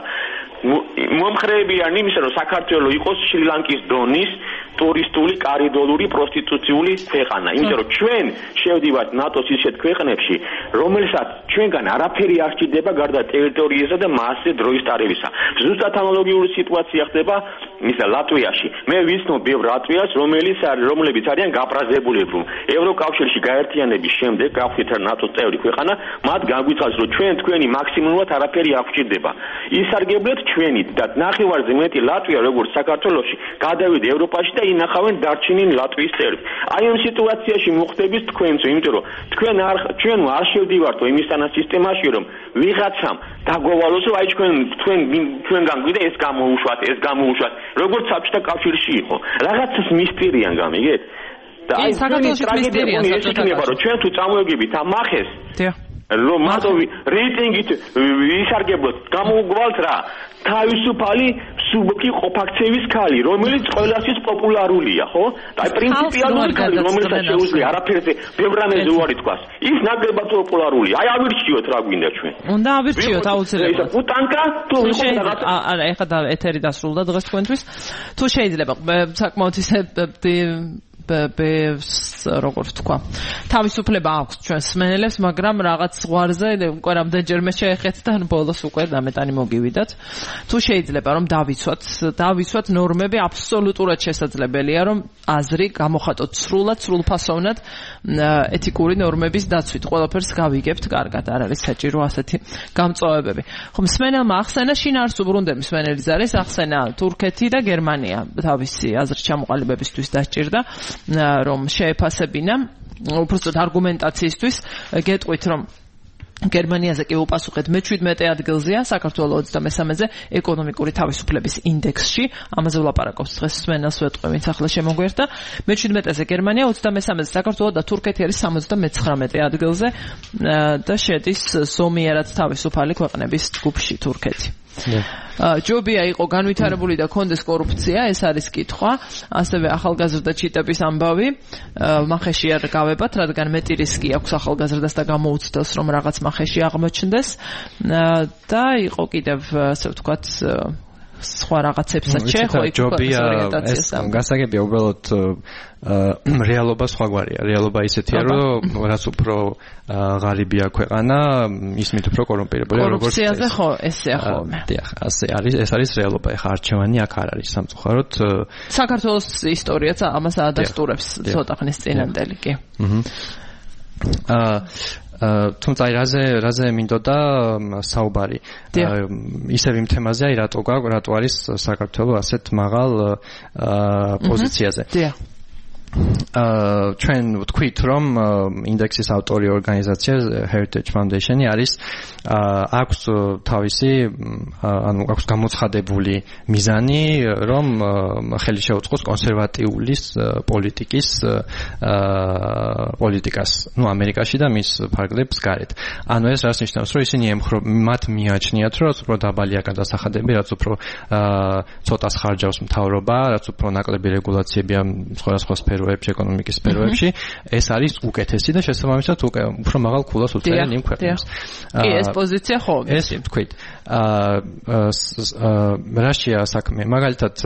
მომხრეებიან იმისა, რომ საქართველო იყოს შრი-ლანკის დონის ტურისტული, კარიდორული, პროსტიტუციული ქვეყანა. იმიტომ რომ ჩვენ შევდივართ ნატოს ისეთ ქვეყნებში, რომელსაც ჩვენგან არაფერი არ სჭირდება გარდა ტერიტორიისა და მასზე დროის ტარებისა. ზუსტად ანალოგიური სიტუაცია ხდება ისა ლატვიაში. მე ვიცნობ ბევრ ლატვიას, რომელიც რომლებიც არიან გაფრაზებულები, რომ ევროკავშირში გაერთიანების შემდეგ გავხდით ნატოს წევრი ქვეყანა, მათ გაგვიცხადეს, რომ ჩვენ თქვენი მაქსიმუმად არაფერი არ გვჭირდება. ისარგებლეთ ჩვენით და ნახევარზე მეტი ლატვია, როგორც საქართველოში, გადავიდა ევროპაში და ინახავენ დარჩენილ ლატვიის წევრებს. აი ამ სიტუაციაში მოხდებით თქვენც, იმიტომ რომ თქვენ არ ჩვენ არ შევდივართო იმისთანა სისტემაში, რომ ვიღაცამ დაგოვალოს, რომ აი ჩვენ თქვენ თქვენგან გვიდა ეს გამოუშვათ, ეს გამოუშვათ, როგორც საბჭოთა კავშირში იყო. რაღაცას მისტერიან გამიგეთ? და აი საქართველოში მისტერია საბჭოთა კავშირში. რომ ჩვენ თუ წამოეგებით ამ მახეს, რომ მარტო რეიტინგით ვისარგებლოთ, გამოუგვალთ რა? თავისუფალი სუბკი ყოფაქცევის ქალი, რომელიც ყველასთვის პოპულარულია, ხო? აი პრინციპიალური ქალი, რომელსაც შეუძლია არაფერზე ბევრ რამეზე უარი თქვას. ის ნაკლებად პოპულარულია. აი ავირჩიოთ რა გვინდა ჩვენ. უნდა ავირჩიოთ აუცილებლად. უტანკა თუ იყო რაღაცა. არა, ეხლა და ეთერი დასრულდა დღეს თქვენთვის. თუ შეიძლება საკმაოდ ისე ბევს როგორ ვთქვა. თავისუფლება აქვს ჩვენს მსმენელებს, მაგრამ რაღაც ზღვარზე უკვე რამდენჯერმე შეეხეთ და ბოლოს უკვე დამეტანი მოგივიდათ. თუ შეიძლება რომ დავიცვათ, დავიცვათ ნორმები აბსოლუტურად შესაძლებელია რომ აზრი გამოხატოთ სრულად, სრულფასოვნად ეთიკური ნორმების დაცვით. ყველაფერს გავიგებთ კარგად, არ არის საჭირო ასეთი გამწვავებები. ხო, მსმენელმა ახსენა შინაარსი უბრუნდელი მსმენელის არის ახსენა თურქეთი და გერმანია თავისი აზრის ჩამოყალიბებისთვის დასჭირდა რომ შეეფასებინა, უბრალოდ არგუმენტაციისთვის გეტყვით რომ გერმანიაზე კი უპასუხეთ მე შვიდმეტე ადგილზეა, საქართველოს ოცდამესამეზე ეკონომიკური თავისუფლების ინდექსში. ამაზე ვლაპარაკობს დღეს მსმენელს ვეტყვი, ვინც ახლა შემოგვერთა. მე შვიდმეტეზე გერმანია, ოცდამესამეზე საქართველო და თურქეთი არის სამოცდამეცხრამეტე ადგილზე და შედის ზომიერად თავისუფალი ქვეყნების ჯგუფში თურქეთი. ჯობია იყო განვითარებული და კონდეს კორუფცია, ეს არის კითხვა. ასევე ახალგაზრდა ჩიტების ამბავი მახეში არ გავებათ, რადგან მეტი რისკი აქვს ახალგაზრდას და გამოუცდელს რომ რაღაც მახეში აღმოჩნდეს და იყო კიდევ ასე ვთქვათ სხვა რაღაცებსაც შეხვდა იქ ორიენტაციას. გასაგებია უბრალოდ რეალობა სხვაგვარია. რეალობა ისეთია, რომ რაც უფრო ღარიბია ქვეყანა, ის მით უფრო კორუმპირებულია, როგორც კორუფციაზე ხო, ესეა ხოლმე. დიახ, ასე არის, ეს არის რეალობა. ეხა არჩევანი აქ არ არის სამწუხაროდ. საქართველოს ისტორიაც ამას ადასტურებს ცოტა ხნის წინანდელი კი. აა თუმცა აი რაზე რაზე მინდოდა საუბარი ისევ იმ თემაზე, აი რატო რატო არის საქართველოს ასეთ მაღალ პოზიციაზე. აა ჩვენ ვთქვით რომ ინდექსის ავტორი ორგანიზაცია Heritage Foundation-ი არის აქვს თავისი ანუ აქვს გამოცხადებული მიზანი რომ ხელი შეუწყოს კონსერვატიული პოლიტიკის პოლიტიკას ნუ ამერიკაში და მის ფარგლებს გარეთ. ანუ ეს რას ნიშნავს რომ ისინი მათ მიაჩნიათ რომ რაც უფრო დაბალია გადასახადები, რაც უფრო ცოტა ხარჯავს მთავრობა, რაც უფრო ნაკლები რეგულაციებია სხვადასხვა სფეროებში, ეკონომიკის სფეროებში, ეს არის უკეთესი და შესაბამისად უფრო მაღალ ქულას უწევენ იმ ქვეყნებს. კი, ეს პოზიცია ხო, ეს თქვით. აა რაშია საქმე? მაგალითად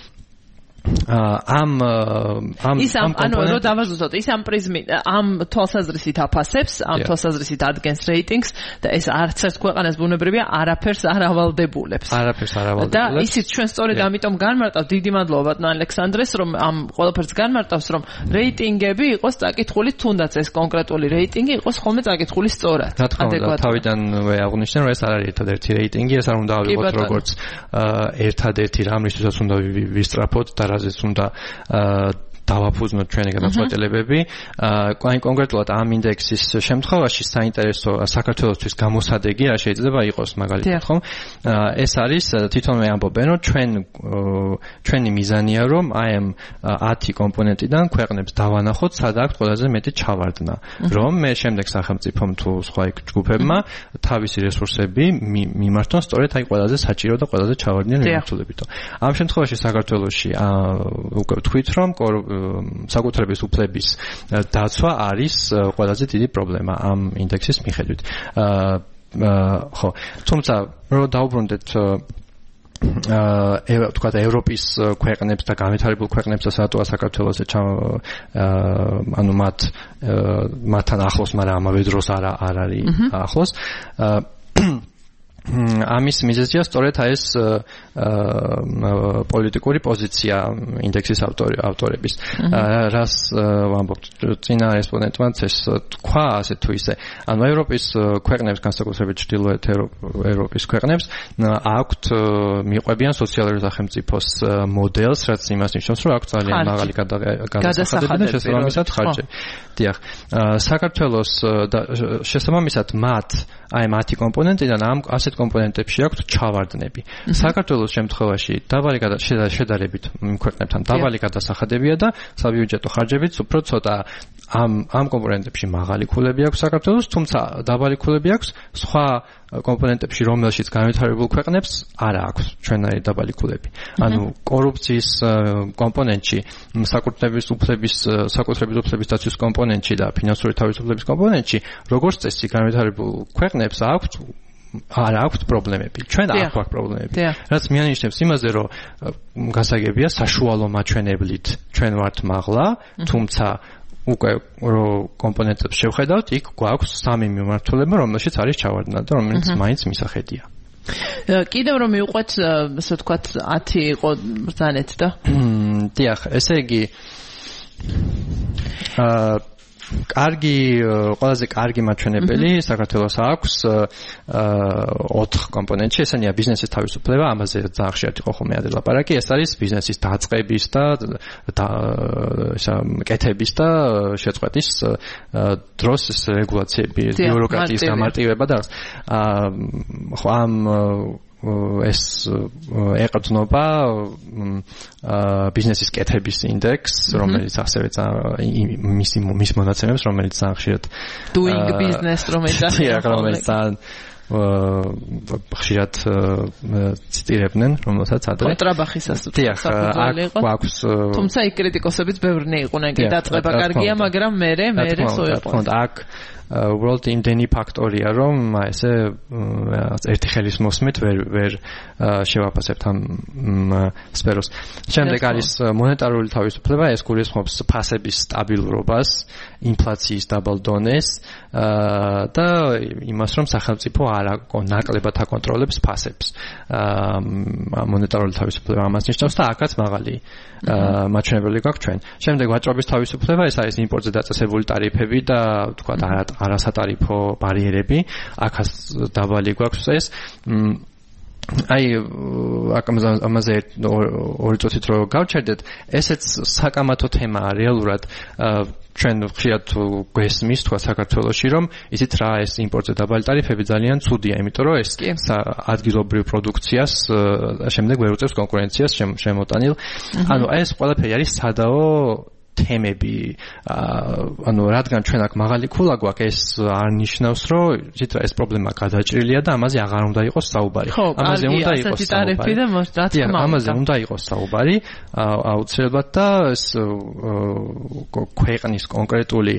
ამ ამ ის ამ ანუ რო დავაზუსტოთ ის ამ პრიზმი ამ თვალსაზრისით აფასებს ამ თვალსაზრისით ადგენს რეიტინგს და ეს არც ერთ ქვეყანას ბუნებრივია არაფერს არ ავალდებულებს არაფერს არ ავალდებულებს და ისიც ჩვენ სწორედ ამიტომ განმარტავთ დიდი მადლობა ბატონ ალექსანდრეს რომ ამ ყველაფერს განმარტავს რომ რეიტინგები იყოს წაკითხული თუნდაც ეს კონკრეტული რეიტინგი იყოს ხოლმე წაკითხული სწორად ადეკვატურად თავიდანვე აღნიშნე რომ ეს არ არის ერთადერთი რეიტინგი ეს არ უნდა ავიღოთ როგორც ერთადერთი რამისთვისაც უნდა ვისწრაფოთ და რაზეც უნდა დავაფუძნოთ ჩვენი გადაწყვეტილებები. აი კონკრეტულად ამ ინდექსის შემთხვევაში საინტერესო საქართველოსთვის გამოსადეგი რა შეიძლება იყოს მაგალითად ხომ? ეს არის თვითონვე ამბობენ რომ ჩვენ ჩვენი მიზანია რომ აი ამ ათი კომპონენტიდან ქვეყნებს დავანახოთ სად აქვს ყველაზე მეტი ჩავარდნა. რომ მე შემდეგ სახელმწიფომ თუ სხვა ჯგუფებმა თავისი რესურსები მიმართონ სწორედ აი ყველაზე საჭირო და ყველაზე ჩავარდნიან მიმართულებითო. ამ შემთხვევაში საქართველოში უკვე ვთქვით რომ საკუთრების უფლების დაცვა არის ყველაზე დიდი პრობლემა ამ ინდექსის მიხედვით. ხო, თუმცა რომ დაუბრუნდეთ აა თქვათ ევროპის ქვეყნებს და განვითარებულ ქვეყნებს და სათუა საქართველოს ანუ მათ მათთან ახლოს, მაგრამ ამავე დროს არ არ არის ახლოს. ამის მიზეზია სწორედ ეს პოლიტიკური პოზიცია ინდექსის ავტორების. რას ვამბობთ წინა რესპონდენტმაც ეს თქვა ასე თუ ისე. ანუ ევროპის ქვეყნებს, განსაკუთრებით ჩრდილოეთ ევროპის ქვეყნებს აქვთ მიყვებიან სოციალური სახელმწიფოს მოდელს, რაც იმას ნიშნავს, რომ აქვთ ძალიან მაღალი გადასახადები და შესაბამისად ხარჯები. დიახ. საქართველოს შესაბამისად მათ აი ამ ათი კომპონენტიდან ამ ასეთ კომპონენტებში აქვთ ჩავარდნები. საქართველოს შემთხვევაში დაბალი შედარებით ქვეყნებთან დაბალი გადასახადებია და საბიუჯეტო ხარჯებიც უფრო ცოტა ამ ამ კომპონენტებში მაღალი ქულები აქვს საქართველოს, თუმცა დაბალი ქულები აქვს სხვა კომპონენტებში, რომელშიც განვითარებულ ქვეყნებს არ აქვს ჩვენაირი დაბალი ქულები. ანუ კორუფციის კომპონენტში, საკუთრების უფლების საკუთრების უფლების დაცვის კომპონენტში და ფინანსური თავისუფლების კომპონენტში, როგორც წესი განვითარებულ ქვეყნებს აქვს არ აქვს პრობლემები. ჩვენ არ აქვს პრობლემები. რაც მიანიშნებს იმაზე, რომ გასაგებია საშუალო მაჩვენებლით ჩვენ ვართ მაღლა, თუმცა უკვე რო კომპონენტებს შევხედავთ, იქ გვაქვს სამი მიმართულება, რომელშიც არის ჩავარდნა და რომელიც მაინც მისახედია. კიდევ რომ მივყვეთ, ასე ვთქვათ, ათი იყო ბრძანეთ და? დიახ, ესე იგი აა კარგი ყველაზე კარგი მაჩვენებელი საქართველოს აქვს ოთხ კომპონენტში, ესენია ბიზნესის თავისუფლება, ამაზე ძალიან ხშირად იყო ხოლმე ადრე ლაპარაკი, ეს არის ბიზნესის დაწყების და ისა კეთების და შეწყვეტის დროს რეგულაციები, ბიუროკრატიის გამარტივება და ხო ამ ეს ეყრდნობა ბიზნესის კეთების ინდექს, რომელიც ასევე მის მის მონაცემებს, რომელიც ძალიან ხშირად doing business რომელიც ხშირად ციტირებდნენ, რომელსაც ადრე კონტრაბახისას აქვს. თუმცა იქ კრიტიკოსებიც ბევრნი იყვნენ, კი დაწყება კარგია, მაგრამ მერე მერე სო იყო. აქ უბრალოდ იმდენი ფაქტორია, რომ ესე ერთი ხელის მოსმით ვერ ვერ შევაფასებთ ამ სფეროს. შემდეგ არის მონეტარული თავისუფლება, ეს გულისხმობს ფასების სტაბილურობას, ინფლაციის დაბალ დონეს და იმას, რომ სახელმწიფო არ ნაკლებად აკონტროლებს ფასებს. მონეტარული თავისუფლება ამას ნიშნავს და აქაც მაღალი მაჩვენებელი გვაქვს ჩვენ. შემდეგ ვაჭრობის თავისუფლება, ეს არის იმპორტზე დაწესებული ტარიფები და თქვა არასატარიფო ბარიერები, აქაც დაბალი გვაქვს ეს. აი ამაზე ორი წუთით რო გავჩერდეთ, ესეც საკამათო თემაა რეალურად. ჩვენ ხშირად გვესმის თქვა საქართველოში, რომ ისიც რა ეს იმპორტზე დაბალი ტარიფები ძალიან ცუდია, იმიტომ რომ ეს ადგილობრივ პროდუქციას შემდეგ ვერ უწევს კონკურენციას შემოტანილ. ანუ ეს ყველაფერი არის სადაო თემები, ანუ რადგან ჩვენ აქ მაღალი ქულა გვაქვს, ეს არ ნიშნავს, რომ თითქოს ეს პრობლემა გადაჭრილია და ამაზე აღარ უნდა იყოს საუბარი. ამაზე უნდა იყოს საუბარი. ამაზე უნდა იყოს საუბარი, აუცილებლად და ეს ქვეყნის კონკრეტული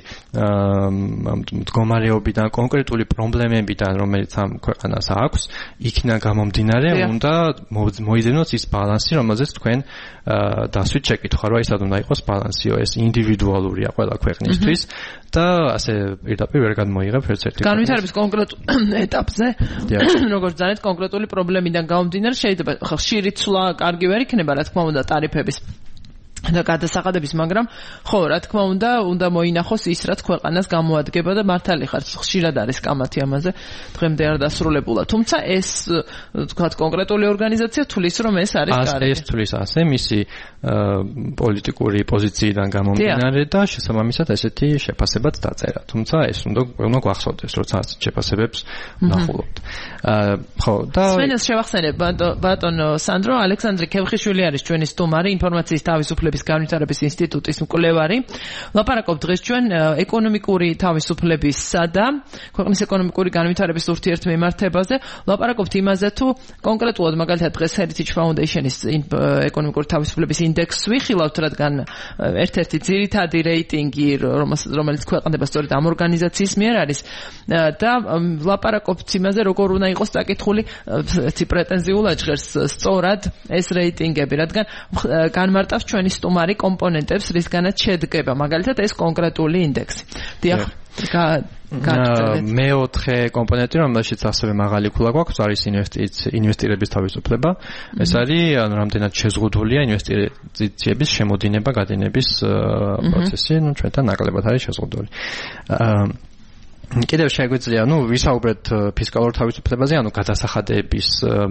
მდგომარეობიდან, კონკრეტული პრობლემებიდან, რომელიც ამ ქვეყანას აქვს, იქნა გამომდინარე, უნდა მოიძებნოს ის ბალანსი, რომელზეც თქვენ დასვით შეკითხვა, რომ ისად უნდა იყოს ბალანსი. ეს ინდივიდუალურია ყველა ქვეყნისთვის და ასე პირდაპირ ვერ გადმოიღებ ერთ-ერთი განვითარების კონკრეტულ ეტაპზე როგორც ძალიან კონკრეტული პრობლემიდან გამომდინარე შეიძლება ხშირი ცვლა კარგი ვერ იქნება რა თქმა უნდა ტარიფების და გადასახადების, მაგრამ ხო, რა თქმა უნდა, უნდა მოინახოს ის, რაც ქვეყანას გამოადგება და მართალი ხარ, ხშირად არის კამათი ამაზე, დღემდე არ დასრულებულა. თუმცა ეს, თქვათ, კონკრეტული ორგანიზაცია თulis, რომ ეს არის კარგი. ეს თulis ასე, მისი პოლიტიკური პოზიციიდან გამომდინარე და შესაბამისად ესეთი შეფასებაც დაწერა. თუმცა ეს უნდა უნდა გვახსოვდეს, როცა ასეთ შეფასებებს ვნახულობთ. ხო, და სვენელს შევახსენებ, ბატონო სანდრო, ალექსანდრე ქევხიშვილი არის ჩვენი სტუმარი, ინფორმაციის თავისუფლების განვითარების ინსტიტუტის მკვლევარი. ლაპარაკობთ დღეს ჩვენ ეკონომიკური თავისუფლებისა და ქვეყნის ეკონომიკური განვითარების ურთიერთმემართებაზე. ლაპარაკობთ იმაზე, თუ კონკრეტულად მაგალითად დღეს Heritage Foundation-ის ეკონომიკური თავისუფლების ინდექსს ვიხილავთ, რადგან ერთ-ერთი ძირითადი რეიტინგი, რომელიც ქვეყნდება სწორედ ამ ორგანიზაციის მიერ არის და ლაპარაკობთ იმაზე, როგორ უნდა იყოს წაკითხული ერთი პრეტენზიულად ჟღერს სწორად ეს რეიტინგები, რადგან განმარტავს ჩვენი სტუმარი კომპონენტებს, რისგანაც შედგება, მაგალითად ეს კონკრეტული ინდექსი. დიახ, მეოთხე კომპონენტი, რომელშიც ასევე მაღალი ქულა გვაქვს, არის ინვესტირების თავისუფლება. ეს არის რამდენად შეზღუდულია ინვესტიციების შემოდინება, გადინების პროცესი, ну ჩვენთან ნაკლებად არის შეზღუდული. კიდევ შეგვიძლია, ну, ვისაუბრეთ ფისკალურ თავისუფლებაზე, ანუ გადასახადების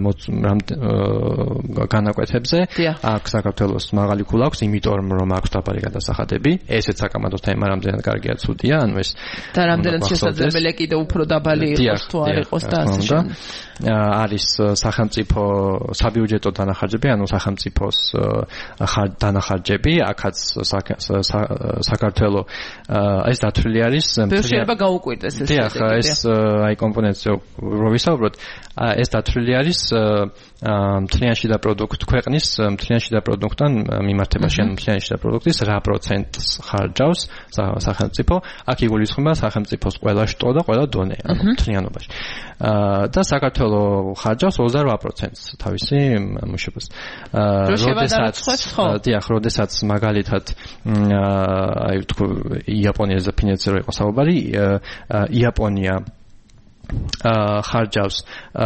განაკვეთებზე. აქ საქართველოს მაღალი ქულა აქვს, იმიტომ რომ აქვს დაბალი გადასახადები. ესეც საკამათო თემა, რამდენად კარგია, ცუდია, ანუ ეს და რამდენად შესაძლებელია კიდევ უფრო დაბალი იყოს თუ არ იყოს და ასე შემდეგ. არის სახელმწიფო საბიუჯეტო დანახარჯები, ანუ სახელმწიფოს დანახარჯები, აქაც საქართველოს ეს დათვლილი არის. შეიძლება გაუკვირდეს ეს. დიახ, ეს აი კომპონენტზე რო ვისაუბროთ, ეს დათვლილი არის მთლიან შიდა პროდუქტ ქვეყნის მთლიან შიდა პროდუქტთან მიმართებაში, ანუ მთლიან შიდა პროდუქტის რა პროცენტს ხარჯავს სახელმწიფო, აქ იგულისხმება სახელმწიფოს ყველა შტო და ყველა დონე, ანუ მთლიანობაში. და საქართველოს ხარჯავს ოცდაორი პროცენტს თავისი მუშებას. როდესაც დიახ, როდესაც მაგალითად აი თქვა იაპონიაზე ფინანსური იყო საუბარი, იაპონია ხარჯავს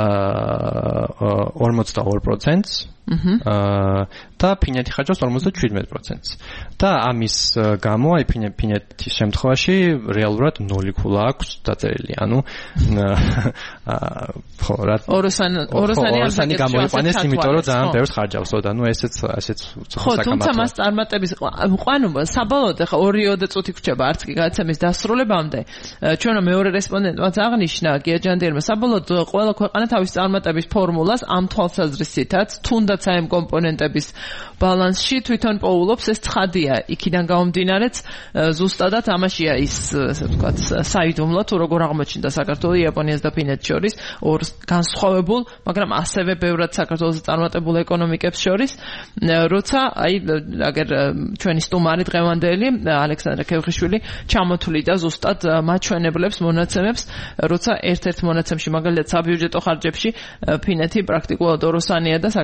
ორმოცდაორ პროცენტს და ფინეთი ხარჯავს ორმოცდაშვიდმეტ პროცენტს. და ამის გამო აი ფინეთის შემთხვევაში რეალურად ნული ქულა აქვს დაწერილი. ანუ ხო რა ოროსანი გამოიყვანეს, იმიტომ რომ ძალიან ბევრს ხარჯავსო და ნუ ესეც ასეც ხო, თუმცა მას წარმატების ყვანო საბოლოოდ ახლა ორი წუთი გრჩება არც კი გადაცემის დასრულებამდე. ჩვენო მეორე რესპონდენტმაც აღნიშნა გიაჯანდიერმა, საბოლოოდ ყველა ქვეყანა თავის წარმატების ფორმულას ამ თვალსაზრისითაც თუნდაც აი ამ კომპონენტების ბალანსში თვითონ პოულობს, ეს ცხადია. იქიდან გამომდინარეც ზუსტადად ამაშია ის, ასე ვთქვათ, საიდუმლო თუ როგორ აღმოჩნდა საქართველოს, იაპონიას და ფინეთს შორის ორ განსხვავებულ, მაგრამ ასევე ბევრად საქართველოს წარმატებულ ეკონომიკებს შორის, როცა აი აგერ ჩვენი სტუმარი დღევანდელი ალექსანდრე ქევხიშვილი ჩამოთვლიდა ზუსტად მაჩვენებლებს, მონაცემებს, როცა ერთ-ერთ მონაცემში, მაგალითად საბიუჯეტო ხარჯებში, ფინეთი პრაქტიკულად ოროსანია და საქართველოს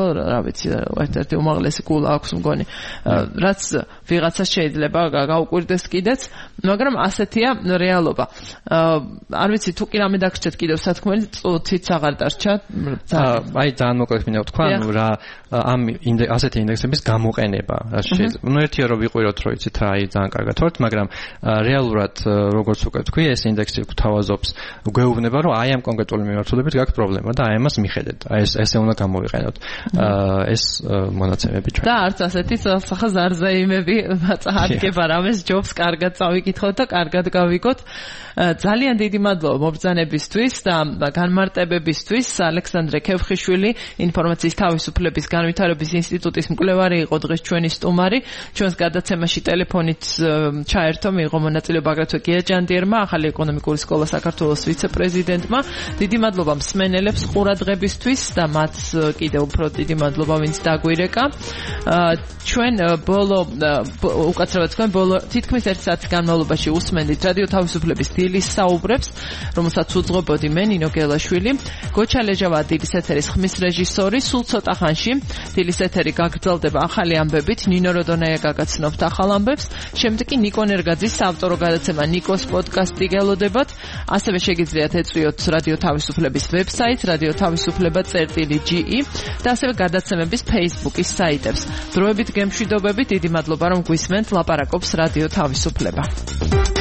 ბოლო რა ვიცი ერთ-ერთი უმაღლესი კულა აქვს მგონი რაც ვიღაცას შეიძლება გაუკვირდეს კიდეც მაგრამ ასეთია რეალობა არ vicი თუ კი რამე დაგრჩეთ კიდევ სათქმელი წუთიც აღარ დარჩა აი ძალიან მოკლედ მინდა ვთქვა ნუ რა ამ ასეთი ინდექსების გამოყენება რა შეიძლება ნუ ერთია რომ ვიყვიროთ რომ იცით რა აი ძალიან კარგად ვართ მაგრამ რეალურად როგორც უკვე თქვი ეს ინდექსი გვთავაზობს გვეუბნება რომ აი ამ კონკრეტული მიმართულებით გაქვს პრობლემა და აი ამას მიხედეთ აი ეს ესე უნდა გამოვიყენოთ ეს მონაცემები ჩვენ და არც ასეთი სახა ზარზაიმები წაადგება რამეს ჯობს კარგად წავიკითხოთ და კარგად გავიგოთ ძალიან დიდი მადლობა მობრძანებისთვის და განმარტებებისთვის ალექსანდრე ქევხიშვილი ინფორმაციის თავისუფლების განვითარების ინსტიტუტის მკვლევარი იყო დღეს ჩვენი სტუმარი ჩვენს გადაცემაში ტელეფონით ჩაერთო მიიღო მონაწილეობა აგრეთვე გია ჯანდიერმა ახალი ეკონომიკური სკოლა საქართველოს ვიცე-პრეზიდენტმა დიდი მადლობა მსმენელებს ყურადღებისთვის და მათ კიდევ უფრო დიდი მადლობა ვინც დაგვირეკა ჩვენ ბოლო უკაცრავად თქვენ ბოლო თითქმის ერთ საათის განმავლობაში უსმენდით რადიო თავისუფლების დილის საუბრებს რომელსაც უძღვებოდი მე ნინო გელაშვილი გოჩა ლეჟავა დილის ეთერის ხმის რეჟისორი სულ ცოტა ხანში დილის ეთერი გაგრძელდება ახალი ამბებით ნინო როდონაია გაგაცნობთ ახალ ამბებს შემდეგ კი ნიკო ნერგაძის საავტორო გადაცემა ნიკოს პოდკასტი გელოდებათ ასევე შეგიძლიათ ეწვიოთ რადიო თავისუფლების ვებსაიტს რადიო თავისუფლება წერტილი ჯი ი და ასევე გადაცემების Facebook-ის საიტებს დროებით გემშვიდობებით დიდი მადლობა რომ გვისმენთ ლაპარაკობს რადიო თავისუფლება